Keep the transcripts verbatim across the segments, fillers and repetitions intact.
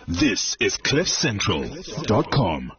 This is cliff central dot com.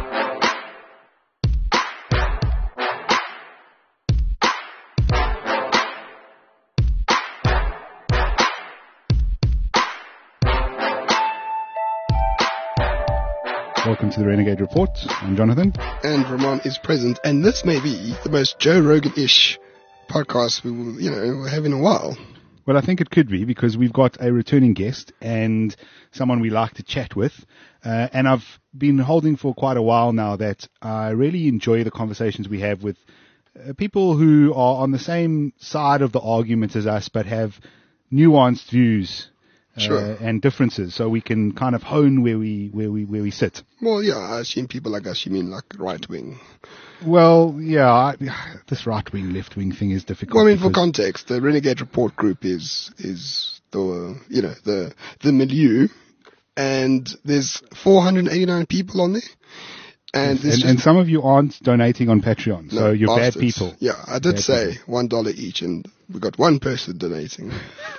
Welcome to the Renegade Report. I'm Jonathan. And Ramon is present. And this may be the most Joe Rogan-ish podcast we will, you know, have in a while. Well, I think it could be because we've got a returning guest and someone we like to chat with. Uh, and I've been holding for quite a while now that I really enjoy the conversations we have with uh, people who are on the same side of the argument as us but have nuanced views. Sure. Uh, and differences, so we can kind of hone where we where we where we sit. Well, yeah, I assume people like us, you mean like right wing. Well, yeah, I, this right wing, left wing thing is difficult. Well, I mean, for context, the Renegade Report group is is the you know the the milieu, and there's four hundred eighty-nine people on there. And, and, and some of you aren't donating on Patreon, no, so you're bastards. bad people. Yeah, I did bad say people. one dollar each, and we got one person donating.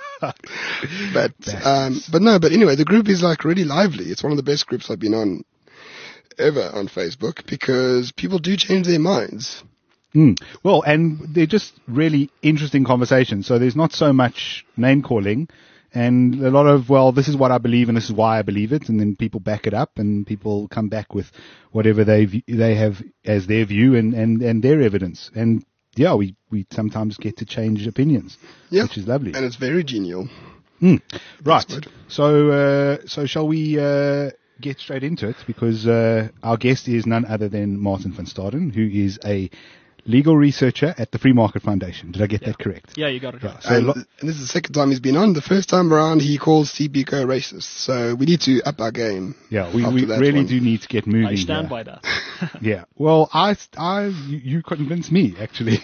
but um, but no, but anyway, the group is like really lively. It's one of the best groups I've been on ever on Facebook because people do change their minds. Mm. Well, and they're just really interesting conversations. So there's not so much name calling. And a lot of, well, this is what I believe and this is why I believe it. And then people back it up and people come back with whatever they they have as their view and, and, and their evidence. And yeah, we, we sometimes get to change opinions, yeah, which is lovely. And it's very genial. Mm. Right. So, uh, so shall we uh, get straight into it? Because uh, our guest is none other than Martin van Staden, who is a legal researcher at the Free Market Foundation. Did I get yeah. that correct? Yeah, you got it right. right. So and, lo- and this is the second time he's been on. The first time around, he calls T B Co racist. So we need to up our game. Yeah, we, we really one. do need to get moving. I stand here. by that. Yeah. Well, I, I, you, you convinced me actually.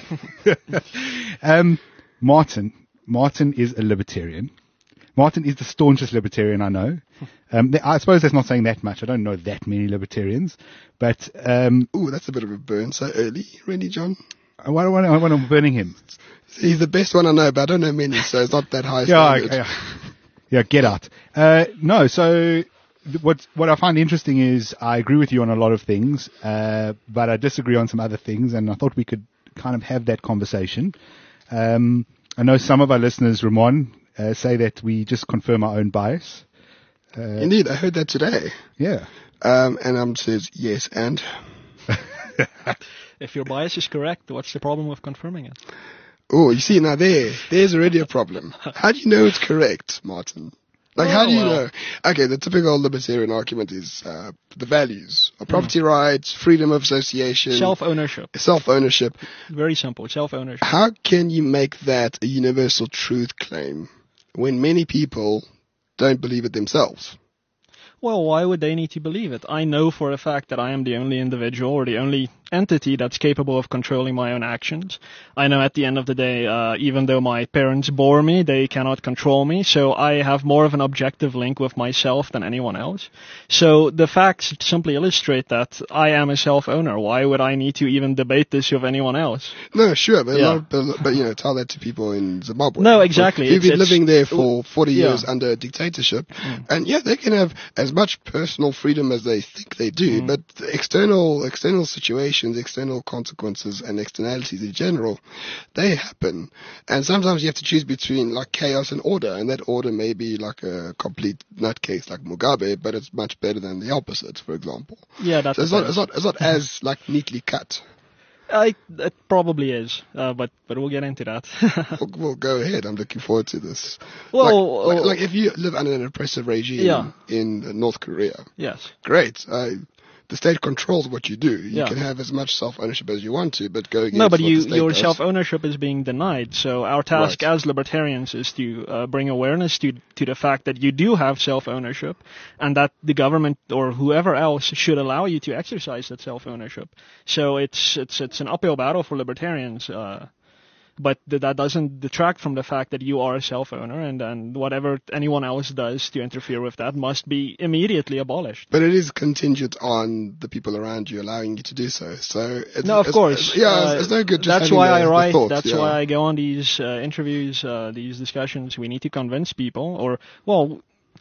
um, Martin, Martin is a libertarian. Martin is the staunchest libertarian I know. Um, I suppose that's not saying that much. I don't know that many libertarians, but um, ooh, that's a bit of a burn so early, really, John. I want, I want, I'm burning him. He's the best one I know, but I don't know many, so it's not that high. yeah, standard. yeah, yeah. Get out. Uh, no, so what what I find interesting is I agree with you on a lot of things, uh, but I disagree on some other things, and I thought we could kind of have that conversation. Um, I know some of our listeners, Ramon, uh, say that we just confirm our own bias. Uh, Indeed, I heard that today. Yeah. Um, and I'm says yes, and if your bias is correct, what's the problem with confirming it? Oh, you see, now there, there's already a problem. How do you know it's correct, Martin? Like, Oh, how do you well. know? Okay, the typical libertarian argument is uh, the values of property mm. rights, freedom of association, self-ownership. Self-ownership. Very simple, self-ownership. How can you make that a universal truth claim when many people don't believe it themselves? Well, why would they need to believe it? I know for a fact that I am the only individual or the only entity that's capable of controlling my own actions. I know at the end of the day, uh, even though my parents bore me, they cannot control me, so I have more of an objective link with myself than anyone else. So the facts simply illustrate that I am a self-owner. Why would I need to even debate this with anyone else? No, sure, but, Yeah. a lot of, but, but you know, tell that to people in Zimbabwe. No, exactly. Who've It's- been it's- living there for forty yeah. years under a dictatorship, Mm. and yeah, they can have as much personal freedom as they think they do, Mm. but the external external situations, external consequences, and externalities in general, they happen. And sometimes you have to choose between like chaos and order, and that order may be like a complete nutcase like Mugabe, but it's much better than the opposite, for example. Yeah, that's So it's not, it's not, it's not as like neatly cut. I, it probably is, uh, but but we'll get into that. Well, well, go ahead. I'm looking forward to this. Well, like, like, uh, like if you live under an oppressive regime Yeah. in North Korea, Yes. great. Uh, the state controls what you do. You Yeah. can have as much self-ownership as you want to, but go against No, but what you, the state your does. self-ownership is being denied. So our task Right. as libertarians is to uh, bring awareness to to the fact that you do have self-ownership, and that the government or whoever else should allow you to exercise that self-ownership. So it's it's it's an uphill battle for libertarians. Uh, But th- that doesn't detract from the fact that you are a self-owner, and, and whatever anyone else does to interfere with that must be immediately abolished. But it is contingent on the people around you allowing you to do so. So it's, No, of it's, course. It's, yeah, Uh, it's, it's no good just That's having why the, I the write. thoughts, that's yeah. why I go on these uh, interviews, uh, these discussions. We need to convince people, or well,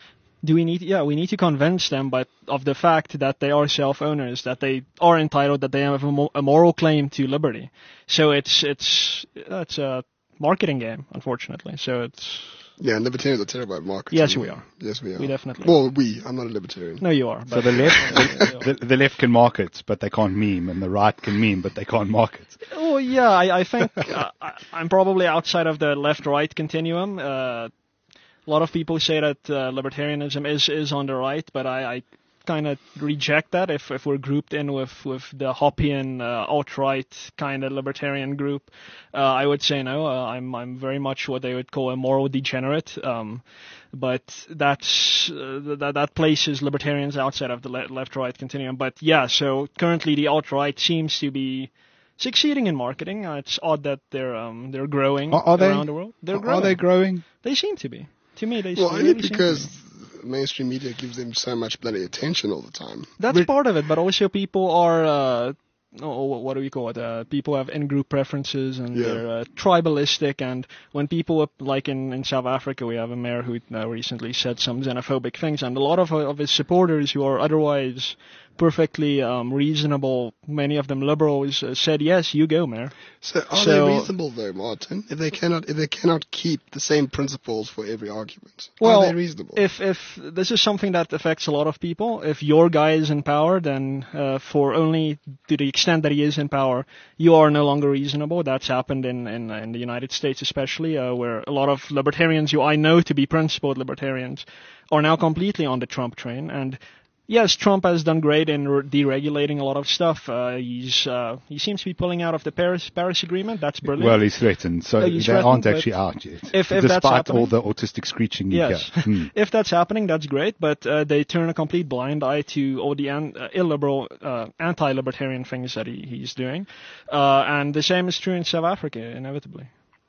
Do we need? Yeah, we need to convince them, but of the fact that they are self-owners, that they are entitled, that they have a, mo- a moral claim to liberty. So it's it's it's a marketing game, unfortunately. So it's Yeah, and libertarians are terrible at marketing. Yes, we are. Yes, we are. We definitely Well, we. I'm not a libertarian. no, you are. So But the left, the, the left can market, but they can't meme, and the right can meme, but they can't market. Oh yeah, I, I think uh, I- I'm probably outside of the left-right continuum. Uh, a lot of people say that uh, libertarianism is, is on the right, but I, I kind of reject that. If if we're grouped in with with the Hoppian uh, alt-right kind of libertarian group, uh, I would say no. Uh, I'm I'm very much what they would call a moral degenerate. Um, but that's uh, that that places libertarians outside of the le- left-right continuum. But yeah, so currently the alt-right seems to be succeeding in marketing. Uh, it's odd that they're um, they're growing Are, are they around the world. They're Are growing. they growing? They seem to be. To me, they Well, they only really seem to because be. mainstream media gives them so much bloody attention all the time. That's Re- part of it, but also people are, uh, oh, what do we call it? Uh, people have in-group preferences and Yeah. they're uh, tribalistic. And when people, like in, in South Africa, we have a mayor who uh, recently said some xenophobic things, and a lot of of his supporters who are otherwise perfectly um, reasonable, many of them liberals, uh, said, "Yes, you go, mayor." So are So- they reasonable though, Martin? If they cannot, if they cannot keep the same principles for every argument, Well, are they reasonable? If if this is something that affects a lot of people, if your guy is in power, then uh, for only to the extent that he is in power, you are no longer reasonable. That's happened in in, in the United States, especially, uh, where a lot of libertarians who I know to be principled libertarians are now completely on the Trump train. And yes, Trump has done great in re- deregulating a lot of stuff. Uh, he's uh, he seems to be pulling out of the Paris Paris Agreement. That's brilliant. Well, he's threatened, so Oh, he's they threatened, aren't but actually out yet. if- if that's despite all happening- the autistic screeching you Yes. hear. Hmm. If that's happening, that's great, but uh, they turn a complete blind eye to all the an- uh, illiberal, uh, anti-libertarian things that he, he's doing. Uh, and the same is true in South Africa, inevitably.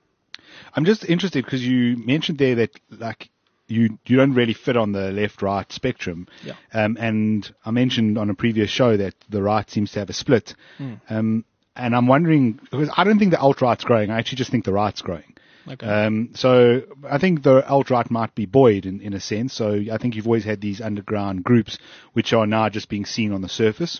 I'm just interested because you mentioned there that like you you don't really fit on the left-right spectrum. Yeah. Um, and I mentioned on a previous show that the right seems to have a split. Mm. Um, and I'm wondering because I don't think the alt-right's growing. I actually just think the right's growing. Okay. Um, so I think the alt-right might be buoyed in, in a sense. So I think you've always had these underground groups which are now just being seen on the surface.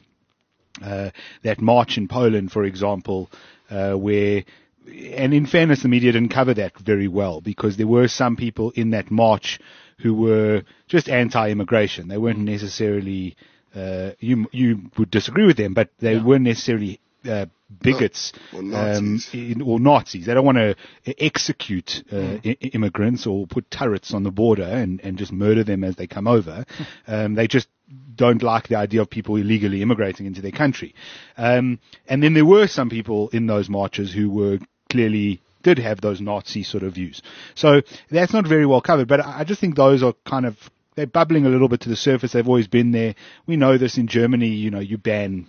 Uh, that march in Poland, for example, uh, where, and in fairness, the media didn't cover that very well because there were some people in that march who were just anti-immigration. They weren't necessarily, uh, you you would disagree with them, but they Yeah. weren't necessarily uh, bigots Or Nazis. um, in, or Nazis. They don't want to execute uh, I- immigrants or put turrets on the border and, and just murder them as they come over. Um, they just don't like the idea of people illegally immigrating into their country. Um, and then there were some people in those marches who were clearly did have those Nazi sort of views. So that's not very well covered, but I I just think those are kind of, they're bubbling a little bit to the surface. They've always been there. We know this in Germany, you know, you ban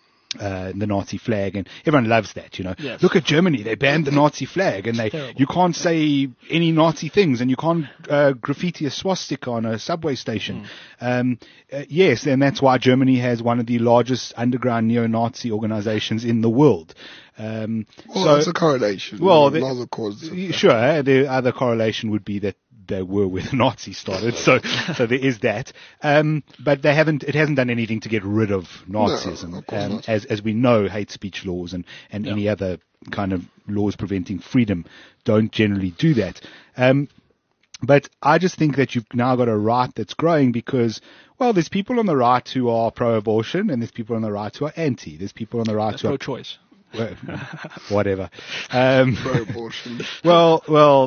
uh, the Nazi flag, and everyone loves that, you know. Yes. Look at Germany, they banned the Nazi flag, and they terrible. you can't say any Nazi things, and you can't uh, graffiti a swastika on a subway station. Um, uh, yes, and that's why Germany has one of the largest underground neo-Nazi organizations in the world. Um, Well, so, that's a correlation. well, not the- a cause. sure, the other correlation would be that they were where the Nazis started, so so there is that. Um, but they haven't. It hasn't done anything to get rid of Nazism, of course um, not. as as we know, hate speech laws and and any other kind of laws preventing freedom don't generally do that. Um, but I just think that you've now got a right that's growing because, well, there's people on the right who are pro-abortion and there's people on the right who are anti. There's people on the right That's who are pro-choice. well, whatever. Um, Pro-abortion. well, well,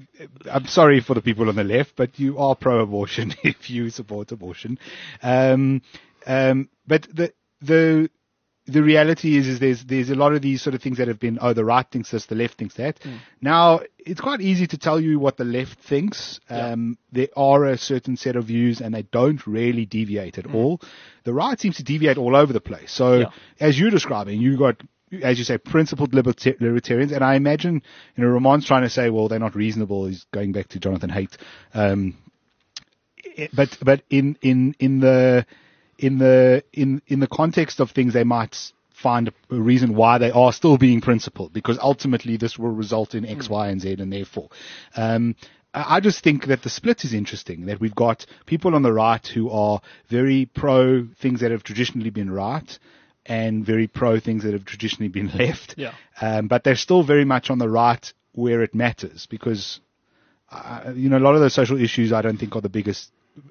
I'm sorry for the people on the left, but you are pro-abortion if you support abortion. Um, um, but the the the reality is, is there's there's a lot of these sort of things that have been, oh, the right thinks this, the left thinks that. Now, it's quite easy to tell you what the left thinks. Um, There are a certain set of views, and they don't really deviate at all. The right seems to deviate all over the place. So, Yeah. as you're describing, you got, as you say, principled liberta- libertarians, and I imagine, you know, Ramon's trying to say, well, they're not reasonable. He's going back to Jonathan Haidt. Um, i- but but in in in the in the in in the context of things, they might find a reason why they are still being principled, because ultimately this will result in X, Y, and Z, and therefore, um, I just think that the split is interesting, that we've got people on the right who are very pro things that have traditionally been right and very pro things that have traditionally been left. Yeah. Um, but they're still very much on the right where it matters because, uh, you know, a lot of those social issues I don't think are the biggest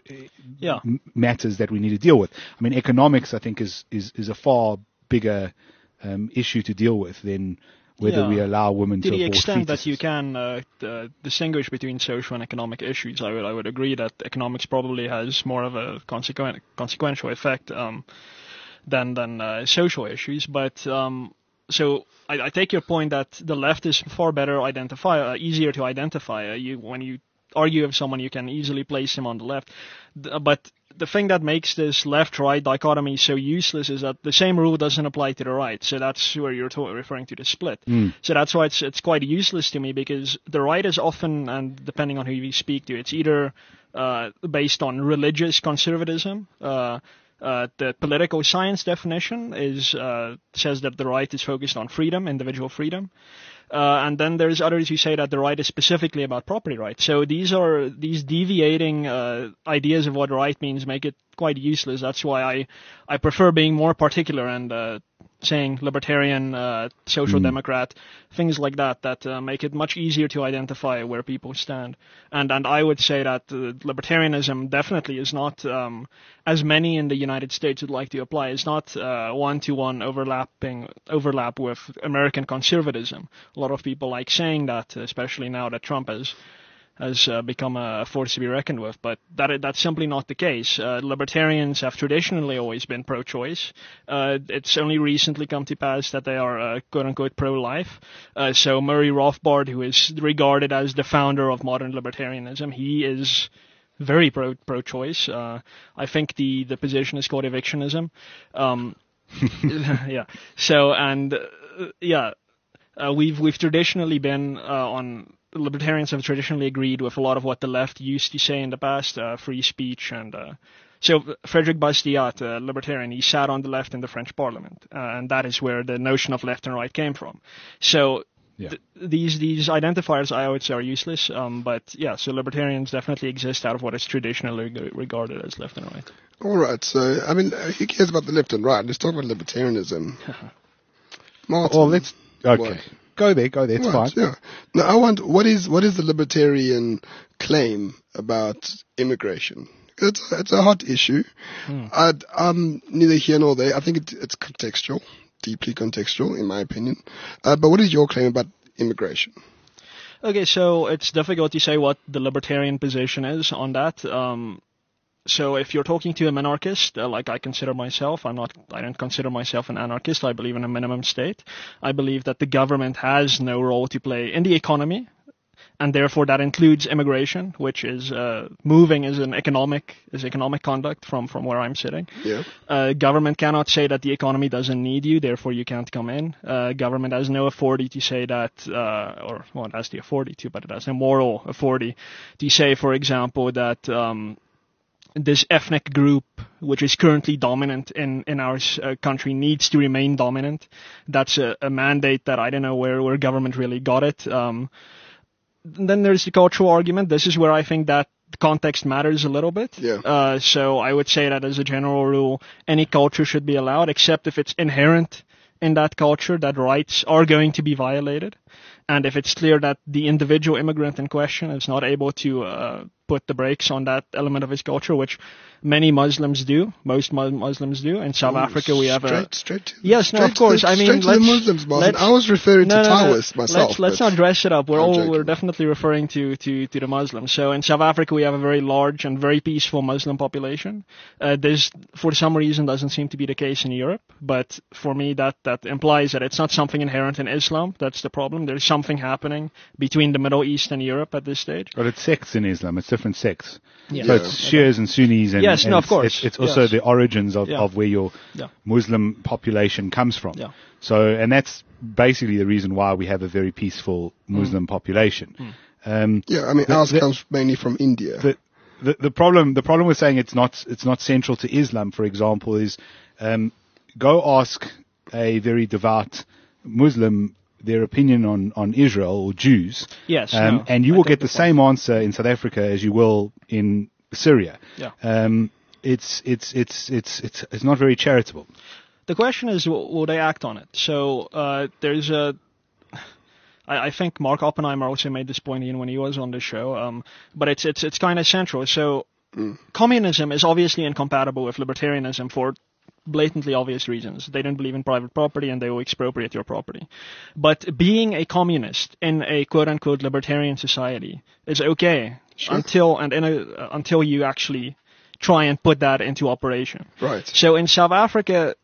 Yeah. m- matters that we need to deal with. I mean, economics I think is, is, is a far bigger um, issue to deal with than whether Yeah. we allow women to, To the abort extent that you fetuses. can uh, uh, distinguish between social and economic issues, I would I would agree that economics probably has more of a consequent, consequential effect um, than than uh, social issues. But um, so I, I take your point that the left is far better identify, uh, easier to identify. Uh, you when you argue with someone, you can easily place him on the left. Th- But the thing that makes this left-right dichotomy so useless is that the same rule doesn't apply to the right. So that's where you're to- referring to the split. So that's why it's it's quite useless to me because the right is often, and depending on who you speak to, it's either uh, based on religious conservatism. Uh, uh, the political science definition is uh, says that the right is focused on freedom, individual freedom. Uh, and then there's others who say that the right is specifically about property rights. So these are these deviating uh, ideas of what right means make it quite useless. That's why I I prefer being more particular and uh, saying libertarian, uh, social democrat, things like that that uh, make it much easier to identify where people stand. And and I would say that uh, libertarianism definitely is not, um, as many in the United States would like to apply, is not uh, one-to-one overlapping overlap with American conservatism. A lot of people like saying that, especially now that Trump has has uh, become a force to be reckoned with, but that that's simply not the case. Uh, libertarians have traditionally always been pro-choice. Uh, it's only recently come to pass that they are uh, quote-unquote pro-life. Uh, so Murray Rothbard, who is regarded as the founder of modern libertarianism, he is very pro pro-choice. Uh, I think the, the position is called evictionism. Um, yeah. So and uh, yeah, uh, we've we've traditionally been uh, on. Libertarians have traditionally agreed with a lot of what the left used to say in the past, uh, free speech, and uh, so Frédéric Bastiat, a libertarian, he sat on the left in the French Parliament, uh, and that is where the notion of left and right came from. So Yeah. th- these these identifiers, I would say, are useless. Um, but yeah, so libertarians definitely exist out of what is traditionally reg- regarded as left and right. All right. So, I mean, uh, who cares about the left and right? Let's talk about libertarianism. Martin. Well, let's okay. What? Go there, go there. It's Right, fine. yeah. Now, I want what is what is the libertarian claim about immigration? It's it's a hot issue. I'd, I'm neither here nor there. I think it, it's contextual, deeply contextual, in my opinion. Uh, but what is your claim about immigration? Okay, so it's difficult to say what the libertarian position is on that. Um, so if you're talking to a monarchist, uh, like I consider myself, I'm not, I don't consider myself an anarchist. I believe in a minimum state. I believe that the government has no role to play in the economy, and therefore that includes immigration, which is uh, moving as an economic, as economic conduct from, from where I'm sitting. Yeah. Uh, government cannot say that the economy doesn't need you, therefore you can't come in. Uh, government has no authority to say that, uh, or well, it has the authority to, but it has no moral authority to say, for example, that um, this ethnic group, which is currently dominant in, in our uh, country, needs to remain dominant. That's a, a mandate that I don't know where, where government really got it. Um, then there's the cultural argument. This is where I think that context matters a little bit. Yeah. Uh, so I would say that as a general rule, any culture should be allowed, except if it's inherent in that culture that rights are going to be violated. And if it's clear that the individual immigrant in question is not able to uh, put the brakes on that element of his culture, which many Muslims do, most mu- Muslims do. In South Ooh, Africa, we have straight, a... straight to, Yes, no, straight of course. To the, I mean, straight to let's, the Muslims, Martin. let's- I was referring no, to no, no. Taoists myself. Let's, let's but not dress it up. We're I'm all joking. we're definitely referring to, to, to the Muslims. So in South Africa, we have a very large and very peaceful Muslim population. Uh, this, for some reason, doesn't seem to be the case in Europe. But for me, that, that implies that it's not something inherent in Islam. That's the problem. There's something happening between the Middle East and Europe at this stage. But it's sects in Islam. It's different sects. Yeah. So it's Shias and Sunnis, and, Yes, and no, of it's, course. It's, it's also Yes. the origins of, Yeah. of where your Yeah. Muslim population comes from. Yeah. So, and that's basically the reason why we have a very peaceful Muslim population. Um, Yeah, I mean, The- ours the- comes mainly from India. the, the the problem the problem with saying it's not it's not central to Islam, for example, is um, go ask a very devout Muslim their opinion on, on Israel or Jews. Yes, Um, no, and you I will take get the the point. same answer in South Africa as you will in Syria. Yeah. Um, it's, it's, it's, it's, it's, it's not very charitable. The question is, will, will they act on it? So uh, there's a. I, I think Mark Oppenheimer also made this point in when he was on the show, um, but it's it's it's kind of central. So Mm. communism is obviously incompatible with libertarianism for blatantly obvious reasons. They don't believe in private property and they will expropriate your property. But being a communist in a quote-unquote libertarian society is okay Sure. until and in a, uh, until you actually try and put that into operation. Right. So in South Africa,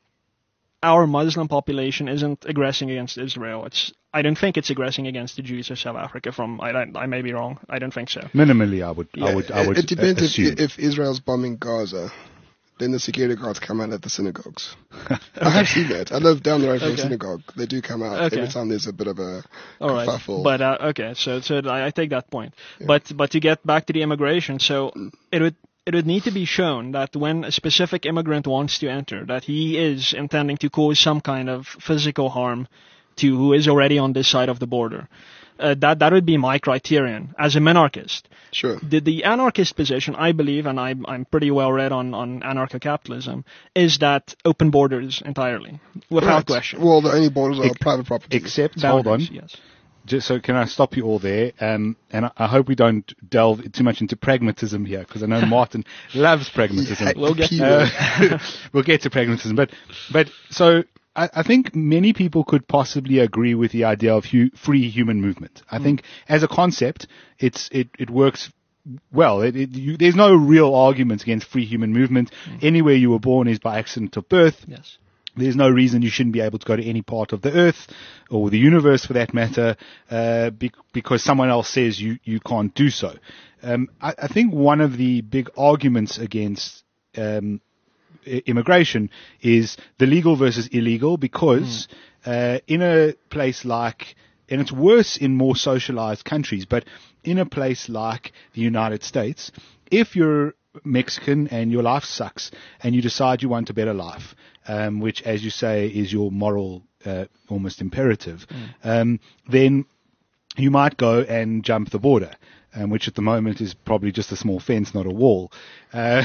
our Muslim population isn't aggressing against Israel. It's I don't think it's aggressing against the Jews of South Africa. From I don't, I may be wrong. I don't think so. Minimally, I would, I Yeah, would, I would it, it depends uh, if, assume. if Israel's bombing Gaza, then the security guards come out at the synagogues. I have seen that. I live down the road from Okay. a synagogue. They do come out Okay. every time there's a bit of a All right, kerfuffle. but uh, okay, so so I, I take that point. But but to get back to the immigration, so it would it would need to be shown that when a specific immigrant wants to enter, that he is intending to cause some kind of physical harm to who is already on this side of the border. Uh, that that would be my criterion as a minarchist. Sure. The, the anarchist position, I believe, and I'm, I'm pretty well read on, on anarcho-capitalism, is that open borders entirely, without Right. question. Well, the only borders are Ex- private property. Except, hold on. Boundaries, Yes. Just so can I stop you all there? Um, and I, I hope we don't delve too much into pragmatism here, because I know Martin loves pragmatism. We'll get Uh, we'll get to pragmatism, but but so I, I think many people could possibly agree with the idea of hu- free human movement. I think as a concept, it's it it works well. It, it, you, there's no real argument against free human movement. Anywhere you were born is by accident of birth. Yes. There's no reason you shouldn't be able to go to any part of the earth or the universe for that matter, uh, be- because someone else says you, you can't do so. Um, I, I think one of the big arguments against um, i- immigration is the legal versus illegal, because uh, in a place like, and it's worse in more socialized countries, but in a place like the United States, if you're Mexican and your life sucks and you decide you want a better life, um, which, as you say, is your moral, uh, almost imperative, um, then you might go and jump the border, um, which at the moment is probably just a small fence, not a wall. Uh,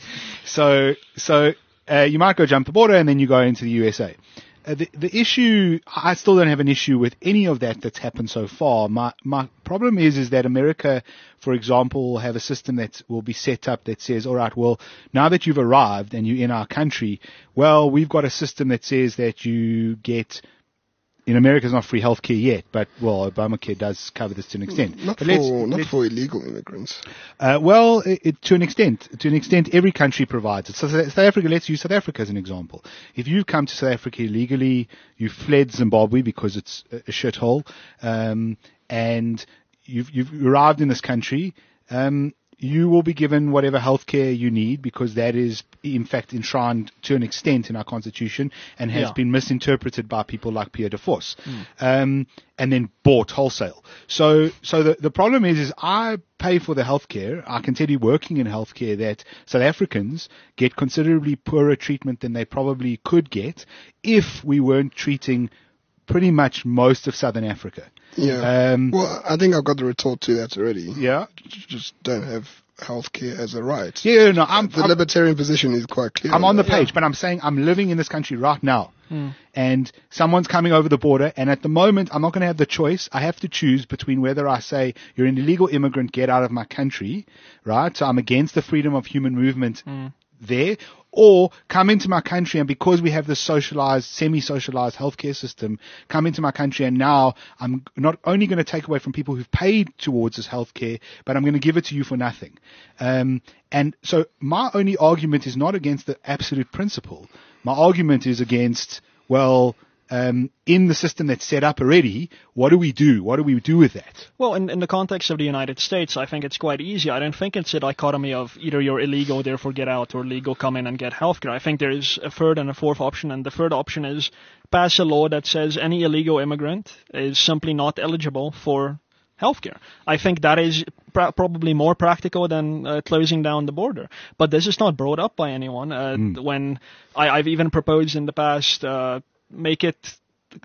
so, so uh, you might go jump the border and then you go into the U S A. Uh, the, the issue, I still don't have an issue with any of that that's happened so far. My my problem is is that America, for example, have a system that will be set up that says, all right, well, now that you've arrived and you're in our country, well, we've got a system that says that you get, in America it's not free healthcare yet, but, well, Obamacare does cover this to an extent. Not But for let's- not let's- for illegal immigrants. uh, well, it, it, to an extent, to an extent, every country provides it. So South South Africa, let's use South Africa as an example. If you come to South Africa illegally, you fled Zimbabwe because it's a, a shithole, um, and you've, you've arrived in this country, um, you will be given whatever healthcare you need, because that is, in fact, enshrined to an extent in our constitution and has Yeah. been misinterpreted by people like Pierre de Vos, um, and then bought wholesale. So, so the, the problem is, is I pay for the healthcare. I can tell you, working in healthcare, that South Africans get considerably poorer treatment than they probably could get if we weren't treating pretty much most of Southern Africa. Yeah. Um, well, I think I've got the retort to that already. Yeah. You just don't have healthcare as a right. Yeah, no, I'm, The I'm, libertarian position is quite clear. I'm on the that. page, but I'm saying I'm living in this country right now. And someone's coming over the border, and at the moment, I'm not going to have the choice. I have to choose between whether I say, you're an illegal immigrant, get out of my country, right? So I'm against the freedom of human movement there, or come into my country, and because we have this socialized, semi-socialized healthcare system, come into my country, and now I'm not only going to take away from people who've paid towards this healthcare, but I'm going to give it to you for nothing. Um, and so my only argument is not against the absolute principle. My argument is against, well, um, in the system that's set up already, what do we do? What do we do with that? Well, in, in the context of the United States, I think it's quite easy. I don't think it's a dichotomy of either you're illegal, therefore get out, or legal, come in and get healthcare. I think there is a third and a fourth option, and the third option is pass a law that says any illegal immigrant is simply not eligible for healthcare. I think that is pr- probably more practical than uh, closing down the border. But this is not brought up by anyone. Uh, Mm. When I, I've even proposed in the past, uh, make it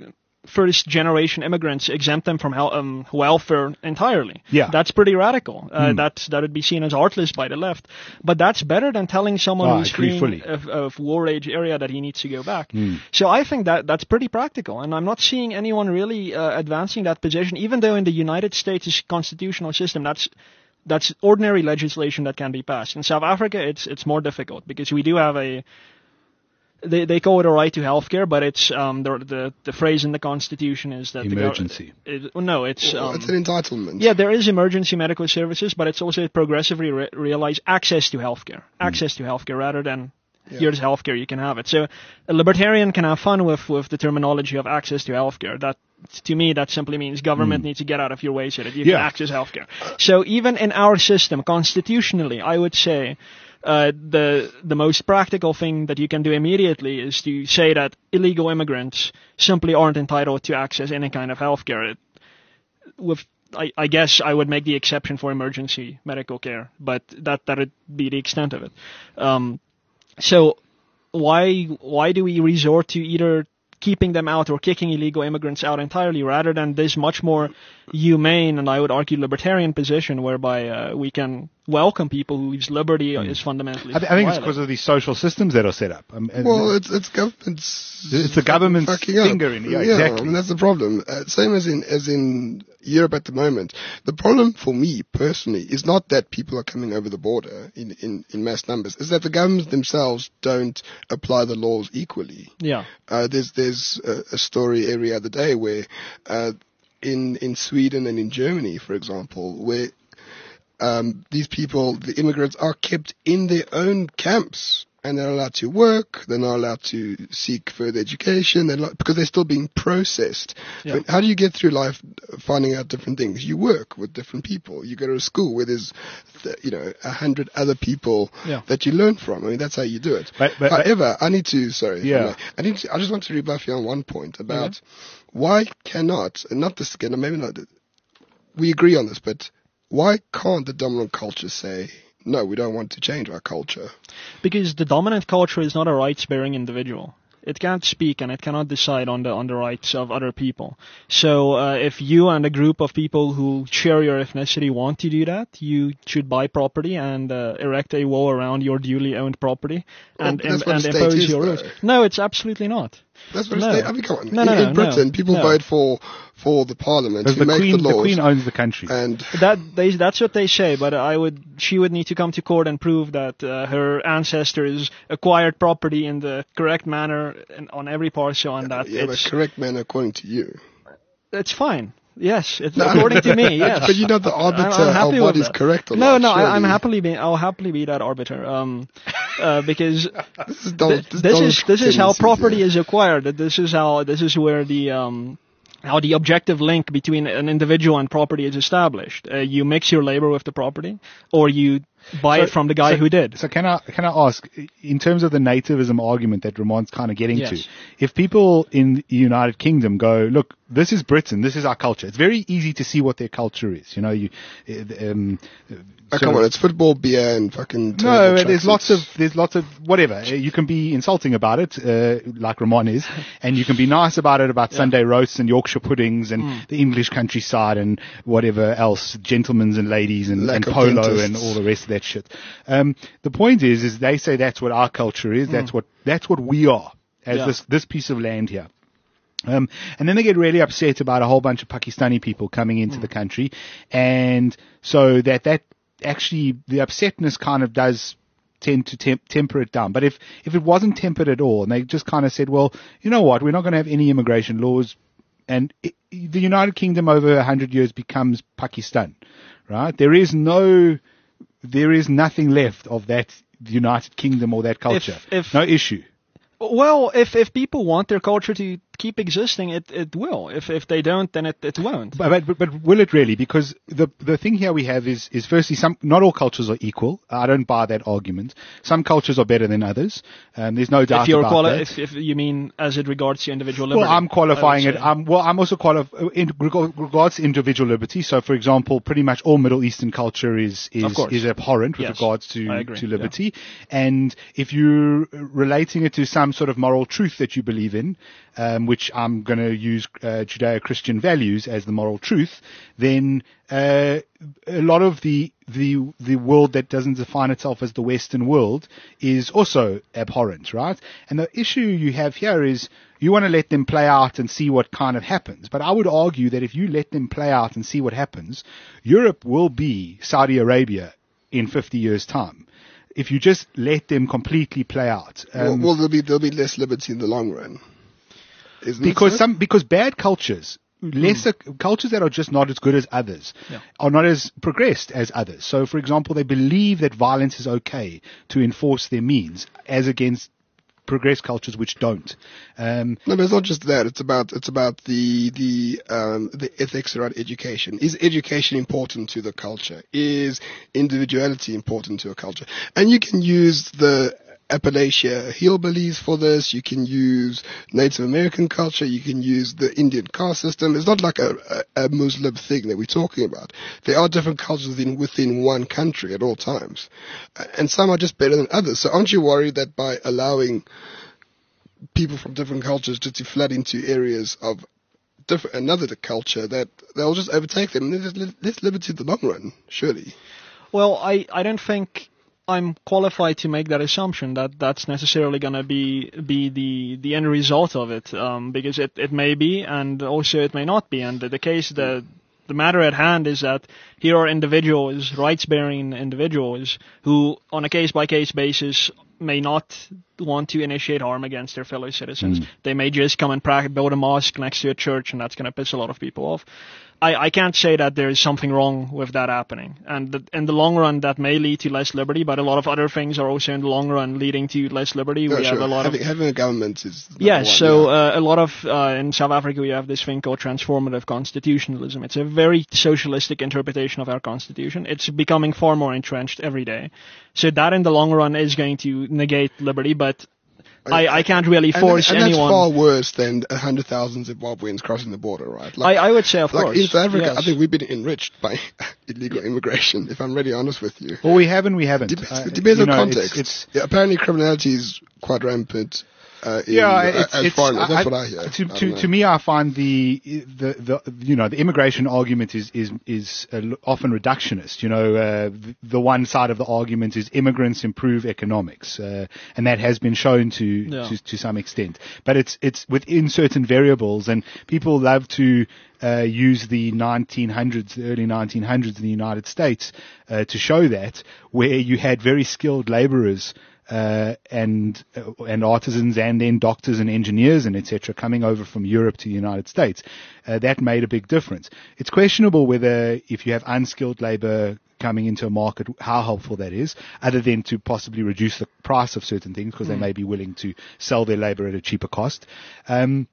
first generation immigrants, exempt them from hel- um, welfare entirely. Yeah. That's pretty radical. Uh, Mm. that's, that would be seen as heartless by the left. But that's better than telling someone Oh, I who's agree fleeing fully. of, of war age area that he needs to go back. Mm. So I think that that's pretty practical. And I'm not seeing anyone really uh, advancing that position, even though in the United States' constitutional system, that's that's ordinary legislation that can be passed. In South Africa, it's it's more difficult because we do have a They they call it a right to healthcare, but it's um the the, the phrase in the Constitution is that Emergency. The gov- it, no, it's Well, um, it's an entitlement. yeah, there is emergency medical services, but it's also progressively re- realize access to healthcare, access to healthcare rather than Yeah. here's healthcare, you can have it. So a libertarian can have fun with with the terminology of access to healthcare. That to me that simply means government needs to get out of your way so that you Yeah. can access healthcare. So even in our system, constitutionally, I would say. Uh, the the most practical thing that you can do immediately is to say that illegal immigrants simply aren't entitled to access any kind of healthcare. It, with I, I guess I would make the exception for emergency medical care, but that that would be the extent of it. Um, so why why do we resort to either keeping them out or kicking illegal immigrants out entirely, rather than this much more humane and I would argue libertarian position whereby uh, we can welcome people whose liberty is fundamentally I, th- I think it's violated. because of these social systems that are set up. Um, and- Well, it's it's government's. It's the government's fucking up. finger in it. Yeah, exactly. I mean, that's the problem. Uh, same as in as in Europe at the moment. The problem for me personally is not that people are coming over the border in in, in mass numbers. Is that the governments themselves don't apply the laws equally. Yeah. Uh, there's there's a, a story every other day where uh, in in Sweden and in Germany, for example, where um, these people, the immigrants, are kept in their own camps. And they're allowed to work. They're not allowed to seek further education. They're not, because they're still being processed. Yeah. I mean, how do you get through life finding out different things? You work with different people. You go to a school where there's, you know, a hundred other people Yeah. that you learn from. I mean, that's how you do it. But- but- However, I need to. Sorry. if I Yeah. may, I need to. I just want to rebuff you on one point about why cannot, and not this again, maybe not. We agree on this, but why can't the dominant culture say? No, we don't want to change our culture. Because the dominant culture is not a rights-bearing individual. It can't speak and it cannot decide on the on the rights of other people. So uh, if you and a group of people who share your ethnicity want to do that, you should buy property and uh, erect a wall around your duly owned property Well, and, but that's and, what a and state impose is, your rules. though. No, it's absolutely not. That's what No. it's. I mean, come on. No, in, no, in no, Britain, no, people no. vote for for the parliament Because who the make queen, the the laws. queen owns the country. and That they, that's what they say, but I would she would need to come to court and prove that uh, her ancestors acquired property in the correct manner and on every parcel, and that yeah, but it's correct man according to you. it's fine. Yes, it's according to me. Yes, But you're not the arbiter I'm, I'm happy of what with is that. correct or no, not. No, I, I'm surely. happily be. I'll happily be that arbiter. Um, uh, because This is, Donald, th- this is this is how tendencies, property yeah. is acquired. That This is how this is where the um how the objective link between an individual and property is established. Uh, you mix your labor with the property, or you buy So- it from the guy so- who did. So can I can I ask, in terms of the nativism argument that Ramon's kind of getting Yes. to, if people in the United Kingdom go, look, this is Britain, this is our culture. It's very easy to see what their culture is. You know, you. uh, Um, Oh, sort come of- on, it's football, beer, and fucking. No, terrible there's lots of tracksuits. there's lots of whatever. Uh, You can be insulting about it, uh, like Ramon is, and you can be nice about it about Sunday roasts and Yorkshire puddings and Mm. the English countryside and whatever else, gentlemen's and ladies and, Lack and of polo dentists. and all the rest of that shit. Um, the point is, is they say that's what our culture is. That's what that's what we are as Mm. Yeah. this this piece of land here. Um, and then they get really upset about a whole bunch of Pakistani people coming into the country, and so that that actually the upsetness kind of does tend to temp- temper it down. But if if it wasn't tempered at all, and they just kind of said, well, you know what, we're not going to have any immigration laws, and it, the United Kingdom over a hundred years becomes Pakistan, right? There is no, there is nothing left of that United Kingdom or that culture. if- no issue. Well, if if people want their culture to keep existing, it, it will. If if they don't, then it, it won't. But, but, but will it really? Because the the thing here we have is, is firstly, some not all cultures are equal. I don't buy that argument. Some cultures are better than others. Um, there's no doubt if you're about quali- that. if, if you mean as it regards your individual liberty. Well, I'm qualifying I would it. say. Um, well, I'm also qualifying in reg- regards to individual liberty. So, for example, pretty much all Middle Eastern culture is is, Of course. is abhorrent with Yes, regards I to agree, to yeah. liberty. And if you're relating it to some sort of moral truth that you believe in, um, um, which I'm going to use uh, Judeo-Christian values as the moral truth, then uh, a lot of the the the world that doesn't define itself as the Western world is also abhorrent, right? And the issue you have here is you want to let them play out and see what kind of happens. But I would argue that if you let them play out and see what happens, Europe will be Saudi Arabia in fifty years' time. If you just let them completely play out. Um, well, well, there'll be there'll be less liberty in the long run. Isn't because it so? some because bad cultures, lesser mm. cultures that are just not as good as others, yeah. are not as progressed as others. So, for example, they believe that violence is okay to enforce their means, as against progressed cultures which don't. Um, no, but it's not just that. It's about it's about the the um, the ethics around education. Is education important to the culture? Is individuality important to a culture? And you can use the Appalachia hillbillies for this. You can use Native American culture. You can use the Indian caste system. It's not like a, a, a Muslim thing that we're talking about. There are different cultures within, within one country at all times. And some are just better than others. So aren't you worried that by allowing people from different cultures just to flood into areas of different, another culture, that they'll just overtake them? There's less liberty in the long run, surely. Well, I, I don't think I'm qualified to make that assumption that that's necessarily going to be be the the end result of it, um, because it, it may be, and also it may not be. And the, the case, the the matter at hand is that here are individuals, rights-bearing individuals, who on a case-by-case basis may not want to initiate harm against their fellow citizens. Mm. They may just come and pra- build a mosque next to a church, and that's going to piss a lot of people off. I, I can't say that there is something wrong with that happening. And the, in the long run, that may lead to less liberty, but a lot of other things are also in the long run leading to less liberty. No, we sure. have a lot having, of having a government is yes. one, So yeah. uh, a lot of uh, in South Africa we have this thing called transformative constitutionalism. It's a very socialistic interpretation of our constitution. It's becoming far more entrenched every day. So that in the long run is going to negate liberty, but I, I can't really force and, and anyone. that's far worse than a hundred thousand Zimbabweans crossing the border, right? Like, I, I would say, of like course. in South Africa, yes. I think we've been enriched by illegal immigration. If I'm really honest with you, well, we haven't, we haven't. Dep- uh, it depends on know, context. It's, it's yeah, apparently, criminality is quite rampant. Uh, in, yeah, uh, it's, as it's, foreigners. That's I, what I hear. To, I to, to me, I find the, the, the, you know, the immigration argument is, is, is uh, often reductionist. You know, uh, the, the one side of the argument is immigrants improve economics, uh, and that has been shown to, yeah. to, to some extent. But it's, it's within certain variables, and people love to, uh, use the nineteen hundreds, the early nineteen hundreds in the United States, uh, to show that, where you had very skilled laborers, Uh, and uh, and artisans, and then doctors and engineers and et cetera coming over from Europe to the United States. Uh, that made a big difference. It's questionable whether, if you have unskilled labor coming into a market, how helpful that is, other than to possibly reduce the price of certain things, because mm. they may be willing to sell their labor at a cheaper cost. Um,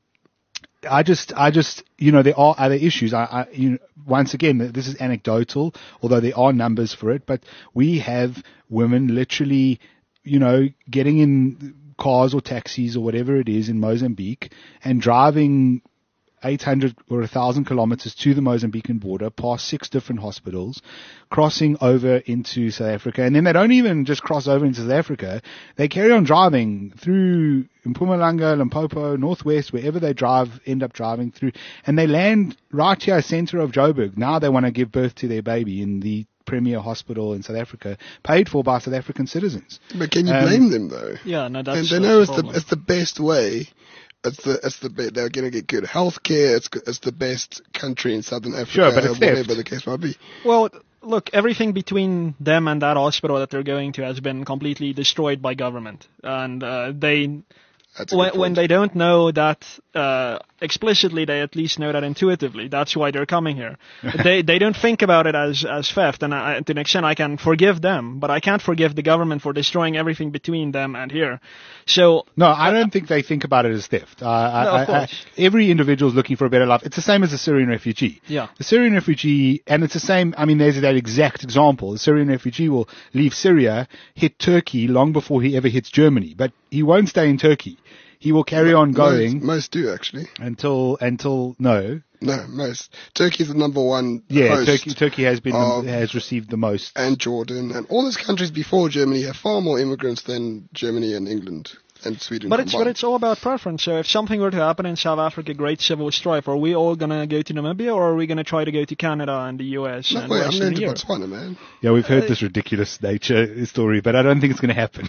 I just, I just, you know, there are other issues. I, I, you know, once again, this is anecdotal, although there are numbers for it, but we have women literally, you know, getting in cars or taxis or whatever it is in Mozambique and driving eight hundred or one thousand kilometers to the Mozambican border, past six different hospitals, crossing over into South Africa. And then they don't even just cross over into South Africa. They carry on driving through Mpumalanga, Limpopo, Northwest, wherever they drive, end up driving through. And they land right here, center of Joburg. Now they want to give birth to their baby in the premier hospital in South Africa, paid for by South African citizens. But can you Um, blame them, though? Yeah, no, that's And they that's know the it's the problem. it's the best way. It's the it's the be- they're going to get good health care. It's it's the best country in Southern Africa. Sure, but it's whatever theft. the case might be. Well, look, everything between them and that hospital that they're going to has been completely destroyed by government, and uh, they. That's a good When, when point. they don't know that uh, explicitly, they at least know that intuitively. That's why they're coming here. they they don't think about it as as theft, and I, to an extent, I can forgive them, but I can't forgive the government for destroying everything between them and here. So No, I don't think they think about it as theft. Uh, I, No, of I, I, course. every individual is looking for a better life. It's the same as a Syrian refugee. Yeah. The Syrian refugee, and it's the same, I mean, there's that exact example. The Syrian refugee will leave Syria, hit Turkey long before he ever hits Germany, but he won't stay in Turkey. He will carry on going Most, most do actually. until, until, no. No, most. Turkey's the number one. Yeah, host, Turkey, Turkey has been, of- has received the most. and Jordan and all those countries before Germany have far more immigrants than Germany and England. and Sweden But it's combined. but it's all about preference. So if something were to happen in South Africa, great civil strife, are we all gonna go to Namibia, or are we gonna try to go to Canada and the U S No and way, I'm Western going to Europe? Botswana, man. Yeah, we've heard this ridiculous nature story, but I don't think it's going to happen.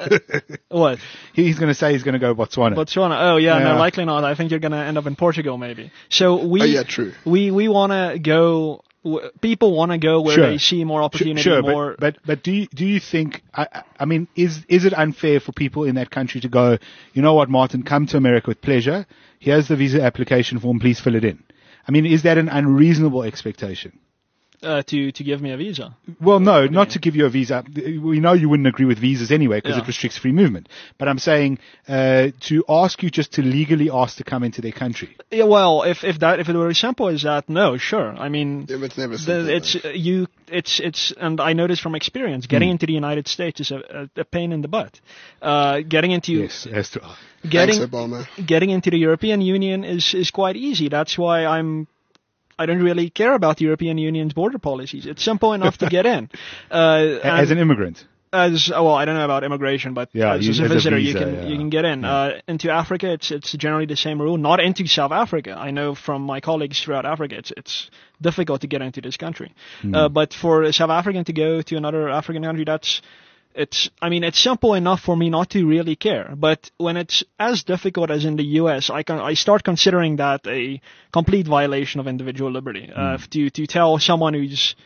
What? He's going to say he's going to go Botswana. Botswana? Oh yeah, Yeah. no, likely not. I think you're gonna end up in Portugal maybe. So we Oh, yeah, true. we we wanna go. W- people wanna go where Sure. they see more opportunity, Sure, more. but, but but do you, do you think? I, I- I mean, is is it unfair for people in that country to go? You know what, Martin? Come to America with pleasure. Here's the visa application form. Please fill it in. I mean, is that an unreasonable expectation? uh, to to give me a visa. Well, no, What do you not mean? to give you a visa. We know you wouldn't agree with visas anyway because Yeah. it restricts free movement. But I'm saying uh, to ask you just to legally ask to come into their country. Yeah, well, if if that if it were as simple as that, no, sure. I mean, Yeah, but it's never the, simple, it's man. uh, you it's it's and I noticed from experience, getting into the United States is a, a, a pain in the butt. Uh, getting into Yes, as to, getting Thanks, Obama. getting into the European Union is is quite easy. That's why I'm. I don't really care about the European Union's border policies. It's simple enough to get in. Uh, as an and immigrant. as oh, well, I don't know about immigration, but Yeah, as, you- as a as a visitor, visa, you can yeah. you can get in. Yeah. Uh, into Africa, it's it's generally the same rule. Not into South Africa. I know from my colleagues throughout Africa, it's it's difficult to get into this country. Hmm. Uh, but for a South African to go to another African country, that's it's. I mean, it's simple enough for me not to really care. But when it's as difficult as in the U S, I can I start considering that a complete violation of individual liberty. Uh, to to tell someone who's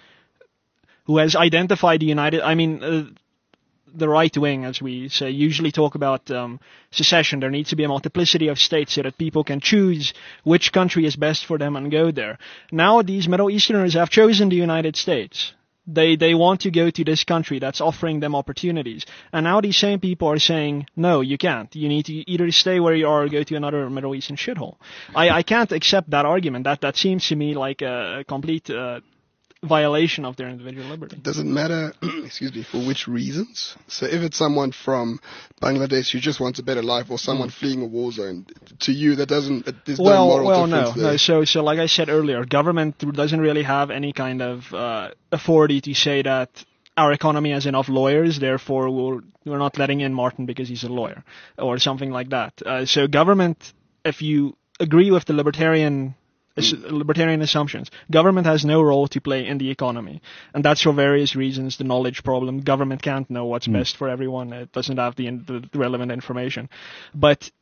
who has identified the United. I mean. Uh, the right wing, as we say, usually talk about um, secession. There needs to be a multiplicity of states so that people can choose which country is best for them and go there. Now these Middle Easterners have chosen the United States. They they want to go to this country that's offering them opportunities. And now these same people are saying, no, you can't. You need to either stay where you are or go to another Middle Eastern shithole. I, I can't accept that argument. That, that seems to me like a, a complete uh, violation of their individual liberty. Doesn't matter, excuse me, for which reasons. So if it's someone from Bangladesh who just wants a better life, or someone fleeing a war zone, to you that doesn't. There's no Well, moral well, no, difference there. no. So, so like I said earlier, government doesn't really have any kind of uh, authority to say that our economy has enough lawyers, therefore we're, we're not letting in Martin because he's a lawyer, or something like that. Uh, so, government, if you agree with the libertarian ass- libertarian assumptions, government has no role to play in the economy, and that's for various reasons. The knowledge problem. Government can't know what's best for everyone. It doesn't have the, the relevant information, but.